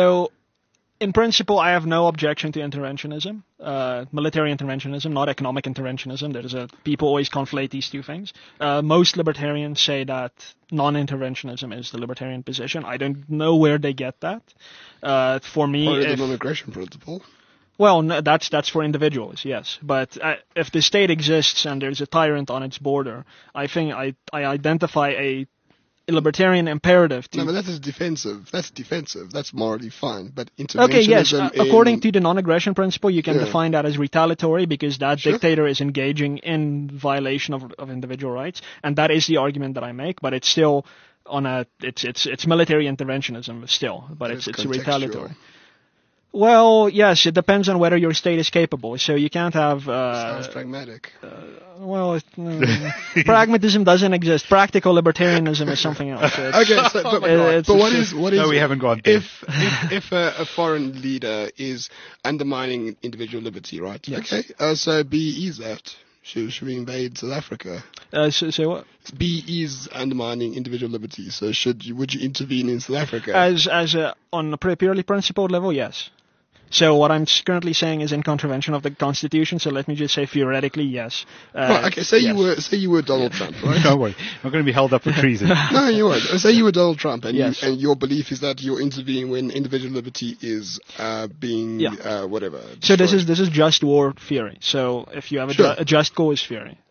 in principle, I have no objection to interventionism, uh, military interventionism, not economic interventionism. There's a people always conflate these two things. Uh, most libertarians say that non-interventionism is the libertarian position. I don't know where they get that. Uh, for me, Or the if, non-aggression principle. well, no, that's that's for individuals, yes. But uh, if the state exists and there's a tyrant on its border, I think I I identify a libertarian imperative to. No, but that is defensive. That's defensive. That's morally fine. But interventionism Okay, yes. Uh, in- according to the non-aggression principle, you can Yeah. define that as retaliatory because that Sure. dictator is engaging in violation of, of individual rights, and that is the argument that I make. But it's still on a it's it's it's military interventionism still, but it's it's contextual. retaliatory. Well, yes, it depends on whether your state is capable. So you can't have. Uh, Sounds pragmatic. well, it, uh, pragmatism doesn't exist. Practical libertarianism is something else. It's- Okay, so, but, but, It's- but what it's- is what is No, we haven't gone there. if if, if a, a foreign leader is undermining individual liberty, right? Yes. Okay, uh, so B is that. Should, should we invade South Africa? Uh, so, so what? B is undermining individual liberty. So should you would you intervene in South Africa? As as a, on a pure- purely principled level, yes. So what I'm s- currently saying is in contravention of the Constitution. So let me just say theoretically, yes. Uh, right, okay, say you yes. were say you were Donald Trump, right? Don't worry, I'm going to be held up for treason. No, you weren't. Say you were Donald Trump, and Yes. you, and your belief is that you're intervening when individual liberty is uh, being Yeah. uh, whatever. So this destroyed. is this is just war theory. So if you have a, Sure. ju- a just cause theory,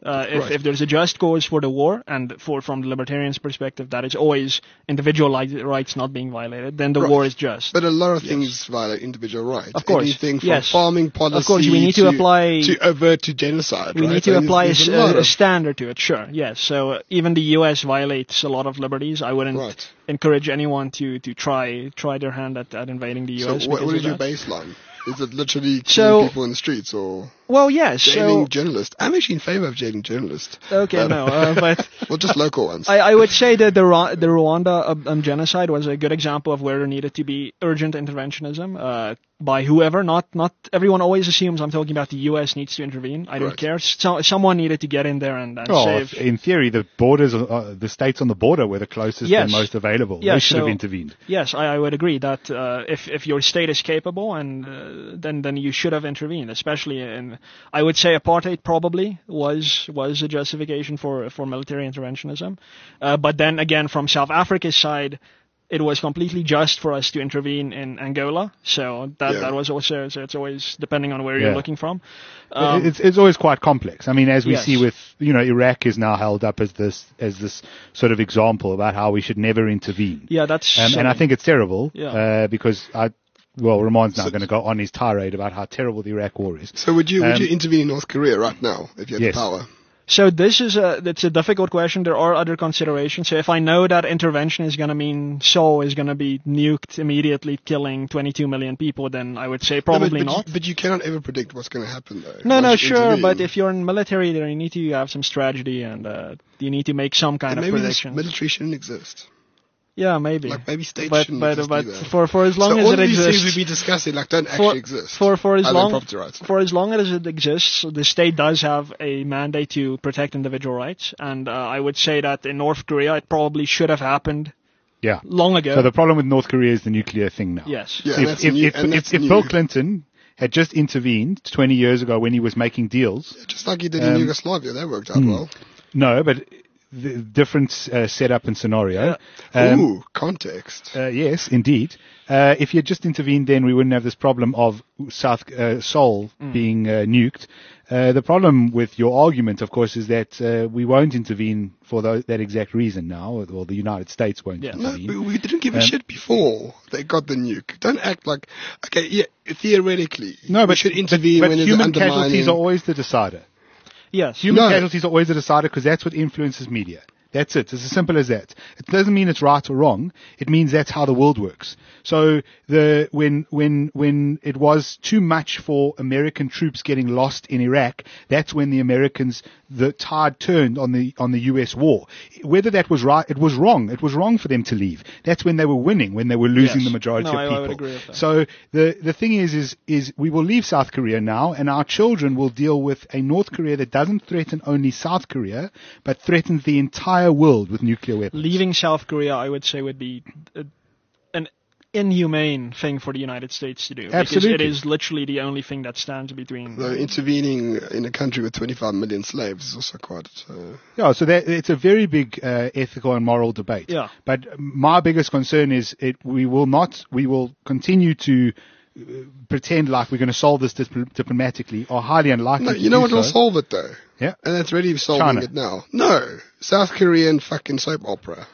Uh, if, Right. if there's a just cause for the war, and for from the libertarians' perspective, that is always individual li- rights not being violated, then the Right. war is just. But a lot of Yes. things violate individual rights. Of course. Anything from Yes. farming policy Of course, we need to apply- to overt to genocide. we right? need to There's- apply a, there's s- a lot a of- standard to it, sure, yes. So uh, even the U S violates a lot of liberties. I wouldn't Right. encourage anyone to, to try try their hand at, at invading the U S. So what, because what of is your that. baseline? Is it literally killing So- people in the streets or Well, yes. jailing So journalists? I'm actually in favor of jailing journalists. okay, Um, no, uh, but. Well, just local ones. I, I would say that the Rwa- the Rwanda um, um, genocide was a good example of where there needed to be urgent interventionism uh, by whoever. Not not everyone always assumes I'm talking about the U S needs to intervene. I don't Right. care. So, someone needed to get in there and, and Oh, save. if- in theory, the borders, uh, the states on the border were the closest Yes. and most available. Yes, they should have so- intervened. Yes, I, I would agree that uh, if if your state is capable, and uh, then then you should have intervened. Especially in, I would say apartheid probably was was a justification for for military interventionism. Uh, but then again, from South Africa's side, it was completely just for us to intervene in Angola. So that Yeah. that was also, so it's always depending on where Yeah. you're looking from. Um, it's it's always quite complex. I mean, as we Yes. see with, you know, Iraq is now held up as this as this sort of example about how we should never intervene. yeah, that's Um, and I think it's terrible Yeah. uh, because I, well, Ramon's now So- going to go on his tirade about how terrible the Iraq war is. So would you would Um, you intervene in North Korea right now if you had Yes. the power? So this is a that's a difficult question. There are other considerations. So if I know that intervention is going to mean Seoul is going to be nuked immediately, killing twenty-two million people, then I would say probably no, but, but not. You, but you cannot ever predict what's going to happen, though. No, no, once you sure. intervene. But if you're in military, then you need to have some strategy and uh, you need to make some kind Then of maybe this predictions. military shouldn't exist. Yeah, maybe. Like maybe states but shouldn't but exist but either. for for as long so as all it of these exists, things we've been discussing like don't for, actually exist. for for as other than long property rights. for as long as it exists, the state does have a mandate to protect individual rights, and uh, I would say that in North Korea it probably should have happened Yeah. long ago. So the problem with North Korea is the nuclear thing now. yes. Yeah, and If, that's if, new- if, and if, that's if new. Bill Clinton had just intervened twenty years ago when he was making deals, Just like you did in Um, Yugoslavia, that worked out well. no, but the different uh, setup and scenario. Um, Ooh, context. Uh, yes, indeed. Uh, if you had just intervened then, we wouldn't have this problem of South uh, Seoul being uh, nuked. Uh, the problem with your argument, of course, is that uh, we won't intervene for tho- that exact reason now, or, or the United States won't Yeah. No, intervene. but we didn't give a Um, shit before they got the nuke. Don't act like, okay, yeah, theoretically, No, we but, should but, intervene but when there's human undermining. casualties are always the decider. Yes. Human No. casualties are always the decider because that's what influences media. That's it. It's as simple as that. It doesn't mean it's right or wrong. It means that's how the world works. So the when when when it was too much for American troops getting lost in Iraq, that's when the Americans the tide turned on the on the U S war. Whether that was right, it was wrong. It was wrong for them to leave. That's when they were winning, when they were losing Yes. the majority No, of I- I people. would agree with that. So the the thing is is is we will leave South Korea now, and our children will deal with a North Korea that doesn't threaten only South Korea, but threatens the entire world with nuclear weapons. Leaving South Korea, I would say, would be uh, an inhumane thing for the United States to do. Because it Absolutely. is literally the only thing that stands between. Though intervening in a country with twenty-five million slaves is also quite. Uh, Yeah, so that, it's a very big uh, ethical and moral debate. Yeah. But my biggest concern is it. We will not. We will continue to uh, pretend like we're going to solve this dip- diplomatically, or highly unlikely. no, to you know do what will so. solve it though? Yeah. And that's really solving China. it now. No, South Korean fucking soap opera.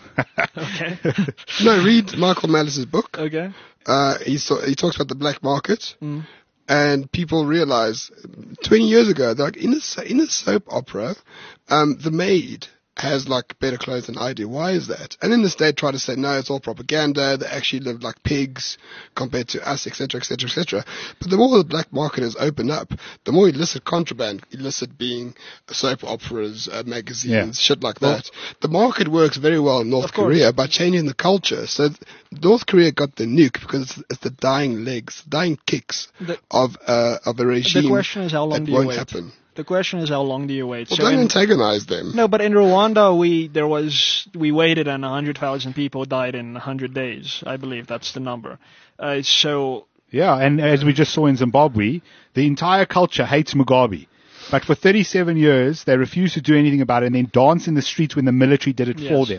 Okay. No, read Michael Malice's book. Okay. Uh, he, so, he talks about the black market, Mm. and people realize twenty years ago, they're like in a so- in a soap opera, um, the maid has like better clothes than I do. Why is that? And then the state try to say no, it's all propaganda. They actually live like pigs compared to us, et cetera, et cetera, et cetera. But the more the black market has opened up, the more illicit contraband, illicit being soap operas, uh, magazines, Yeah. shit like Well- that. The market works very well in North Of course. Korea by changing the culture. So th- North Korea got the nuke because it's, it's the dying legs, dying kicks The- of uh, of a regime The question is how long that do you won't wait? happen. The question is how long do you wait? Well, So don't in- antagonize them. No, but in Rwanda, we there was we waited and one hundred thousand people died in one hundred days. I believe that's the number. Uh, so Yeah, and as we just saw in Zimbabwe, the entire culture hates Mugabe. But for thirty-seven years, they refused to do anything about it and then dance in the streets when the military did it for Yes. them.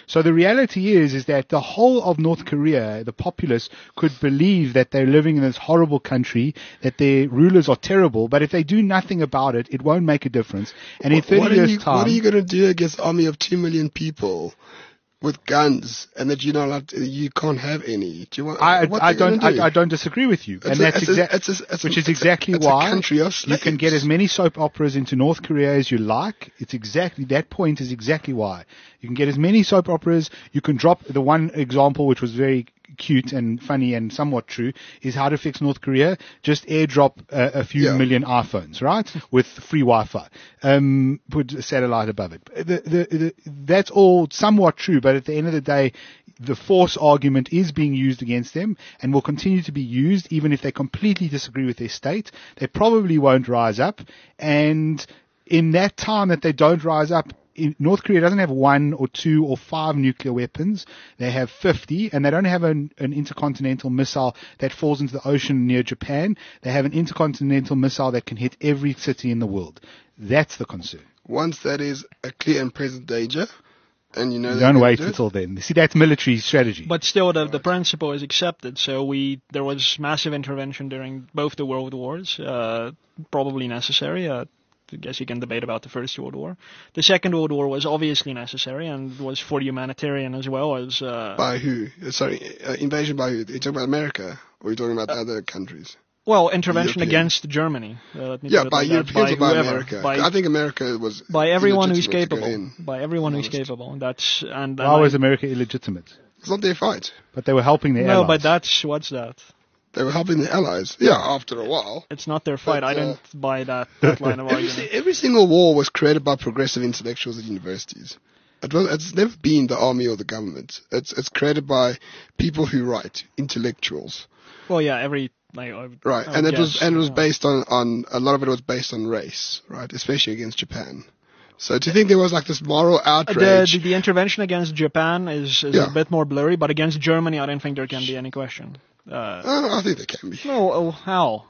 So the reality is, is that the whole of North Korea, the populace, could believe that they're living in this horrible country, that their rulers are terrible, but if they do nothing about it, it won't make a difference. And in thirty what are years' you, time... What are you going to do against an army of two million people with guns, and that you're not allowed to, you can't have any? Do you want? I, what I they gonna don't. do? I, I don't disagree with you, It's and a- that's it's a- exactly it's a- it's a- which is it's a- exactly it's a why country of you can get slaves. as many soap operas into North Korea as you like. It's exactly that point is exactly why you can get as many soap operas. You can drop the one example, which was very cute and funny and somewhat true, is how to fix North Korea. Just airdrop a, a few Yeah. million iPhones, right, with free Wi-Fi. Um, put a satellite above it. The, the, the, that's all somewhat true, but at the end of the day, the force argument is being used against them and will continue to be used even if they completely disagree with their state. They probably won't rise up, and in that time that they don't rise up, in North Korea doesn't have one or two or five nuclear weapons. They have fifty, and they don't have an, an intercontinental missile that falls into the ocean near Japan. They have an intercontinental missile that can hit every city in the world. That's the concern. Once that is a clear and present danger, and you know they're Don't gonna wait do it, until then. See, that's military strategy. But still, the, the principle is accepted. So we there was massive intervention during both the world wars, uh, probably necessary. Uh, I guess you can debate about the First World War. The Second World War was obviously necessary and was for humanitarian as well as... Uh, by who? Uh, Sorry, uh, invasion by who? Are you talking about America, or are you talking about Uh, other countries? well, intervention European. against Germany. Uh, let me Yeah, put it by like that. Europeans or by whoever, America? By, I think America was by everyone who's illegitimate to go capable. in. By everyone who's honest. capable. That's and, and Why was I- America illegitimate? It's not their fight. But they were helping their No, allies. but that's what's that? They were helping their allies. Yeah, after a while. It's not their fight. But, I uh, don't buy that, that line of Every, argument. every single war was created by progressive intellectuals at universities. It was, it's never been the army or the government. It's it's created by people who write, intellectuals. Well, yeah, every like I- Right, I and would it was guess, and it was yeah. based on, on a lot of it was based on race, right? Especially against Japan. So to think there was like this moral The, outrage. the the intervention against Japan is, is Yeah. a bit more blurry, but against Germany, I don't think there can be any question. Uh, Oh, I think there can be. no, oh, how?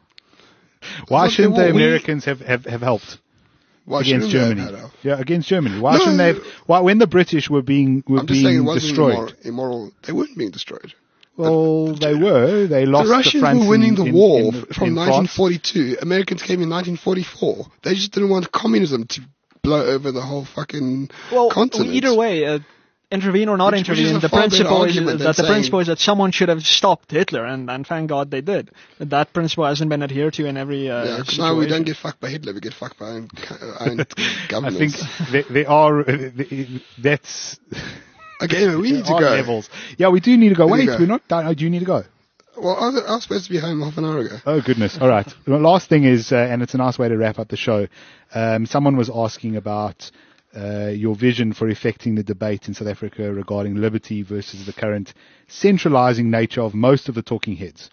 Why Look, shouldn't they the were- we- Americans have, have, have helped Why against shouldn't they have Germany? had help? Yeah, against Germany. Why No, shouldn't they have, why, when the British were being, were I'm just saying it being wasn't destroyed? immoral, immoral. They weren't being destroyed. Well, The- they were. They lost the Russians front were winning in, the in, war in, from in nineteen France. forty-two. Americans came in nineteen forty-four. They just didn't want communism to blow over the whole fucking Well, continent. either way, uh, intervene or not Which- which is intervene, a the far better principle is argument than that the saying- principle is that someone should have stopped Hitler, and, and thank God they did. That principle hasn't been adhered to in every uh, Yeah, 'cause situation. now we don't get fucked by Hitler. We get fucked by our own, our own I governments. think there, there are, that's, Okay, anyway, we need to there are go. levels. Yeah, we do need to go. We need Wait, to go. we're not done. Oh, do you need to go? Well, I was, I was supposed to be home half an hour ago. Oh goodness! All right. The last thing is, uh, and it's a nice way to wrap up the show. Um, someone was asking about uh, your vision for effecting the debate in South Africa regarding liberty versus the current centralizing nature of most of the talking heads.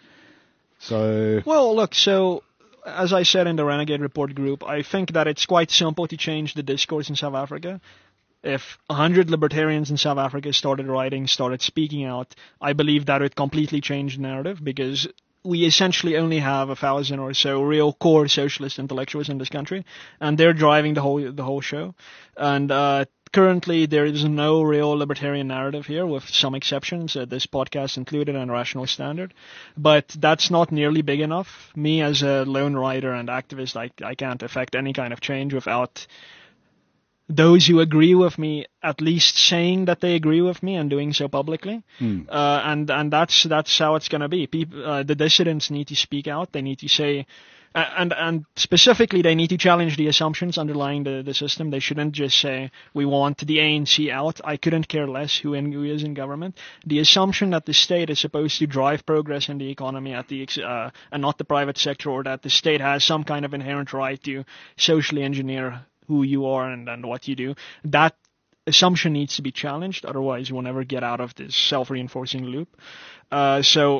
So, Well, look, so as I said in the Renegade Report group, I think that it's quite simple to change the discourse in South Africa. If a hundred libertarians in South Africa started writing, started speaking out, I believe that would completely change the narrative, because we essentially only have a thousand or so real core socialist intellectuals in this country, and they're driving the whole the whole show. And uh, currently, there is no real libertarian narrative here, with some exceptions, uh, this podcast included, and Rational Standard. But that's not nearly big enough. Me, as a lone writer and activist, I, I can't affect any kind of change without those who agree with me at least saying that they agree with me and doing so publicly. hmm. Uh, and and that's that's how it's going to be. People, uh, the dissidents need to speak out. They need to say, uh, and and specifically, they need to challenge the assumptions underlying the, the system. They shouldn't just say we want the A N C out. I couldn't care less who, in, who is in government. The assumption that the state is supposed to drive progress in the economy at the ex- uh, and not the private sector, or that the state has some kind of inherent right to socially engineer who you are and, and what you do, that assumption needs to be challenged. Otherwise, we'll never get out of this self-reinforcing loop. Uh, so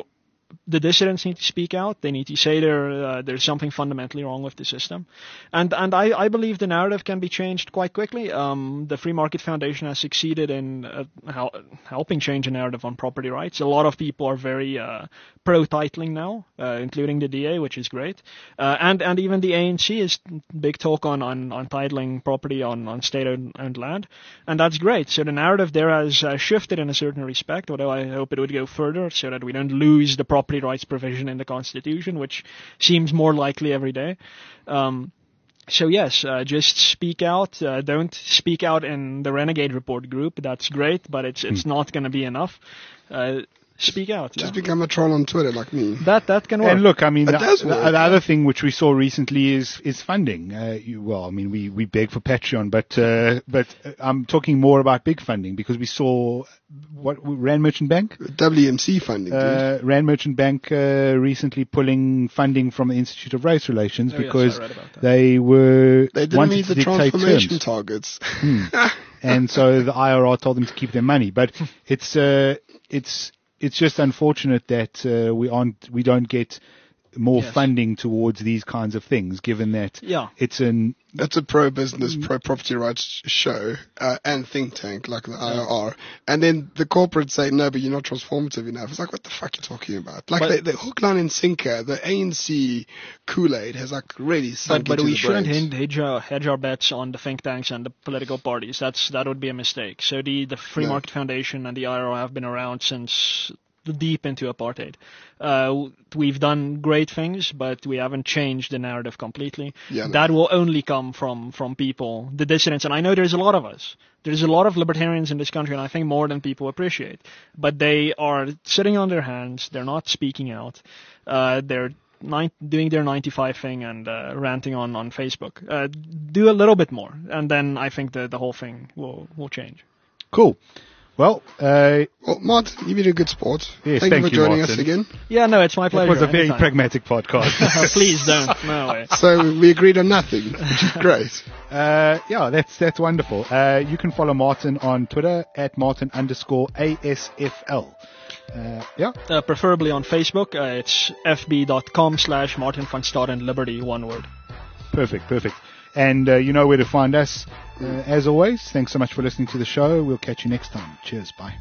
the dissidents need to speak out. They need to say there uh, there's something fundamentally wrong with the system, and and I, I believe the narrative can be changed quite quickly. Um, the Free Market Foundation has succeeded in uh, hel- helping change the narrative on property rights. A lot of people are very uh, pro-titling now, uh, including the D A, which is great, uh, and and even the A N C is big talk on on, on titling property on on state-owned land, and that's great. So the narrative there has uh, shifted in a certain respect, although I hope it would go further so that we don't lose the property rights provision in the Constitution, which seems more likely every day. Um, so yes, uh, just speak out. Uh, don't speak out in the Renegade Report group. That's great, but it's it's mm. not going to be enough. Uh, Speak out. Just yeah. become a troll on Twitter like me. That that can work. And look, I mean, it the, does the, work, the yeah. other thing which we saw recently is is funding. Uh, you, well, I mean, we, we beg for Patreon, but uh, but I'm talking more about big funding because we saw what Rand Merchant Bank, W M C funding. Uh, Rand Merchant Bank uh, recently pulling funding from the Institute of Race Relations oh, because yes, they were they didn't wanted meet to the dictate transformation terms. targets. Hmm. And so the I R R told them to keep their money, but it's uh, it's. It's just unfortunate that uh, we aren't, we don't get more yes. funding towards these kinds of things, given that yeah. it's an That's a pro-business, pro-property rights show uh, and think tank like the I R R. Yeah. And then the corporates say, no, but you're not transformative enough. It's like, what the fuck are you talking about? Like but, the, the hook, line, and sinker, the A N C Kool-Aid has like really sunk But, but into we the shouldn't brains. hedge our, hedge our bets on the think tanks and the political parties. That's That would be a mistake. So the, the Free No. Market Foundation and the I R R have been around since deep into apartheid. Uh, we've done great things, but we haven't changed the narrative completely. Yeah, no. That will only come from, from people, the dissidents, and I know there's a lot of us. There's a lot of libertarians in this country, and I think more than people appreciate. But they are sitting on their hands. They're not speaking out. Uh, they're nine, doing their ninety-five thing and uh, ranting on, on Facebook. Uh, do a little bit more, and then I think the, the whole thing will, will change. cool. Well, uh, Well, Martin, you've been a good sport. Yes, thank, thank you for you, joining Martin. us again. Yeah, no, it's my it pleasure. was a very anytime. pragmatic podcast. Please don't. No way. So we agreed on nothing, which is great. Uh, yeah, that's that's wonderful. Uh, you can follow Martin on Twitter at Martin underscore A S F L. Uh, yeah, Uh, preferably on Facebook. Uh, it's fb.com slash Martin van Staden Liberty, one word. perfect, perfect. And uh, you know where to find us. Uh, as always, thanks so much for listening to the show. We'll catch you next time. Cheers. Bye.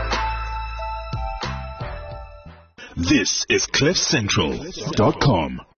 This is cliff central dot com.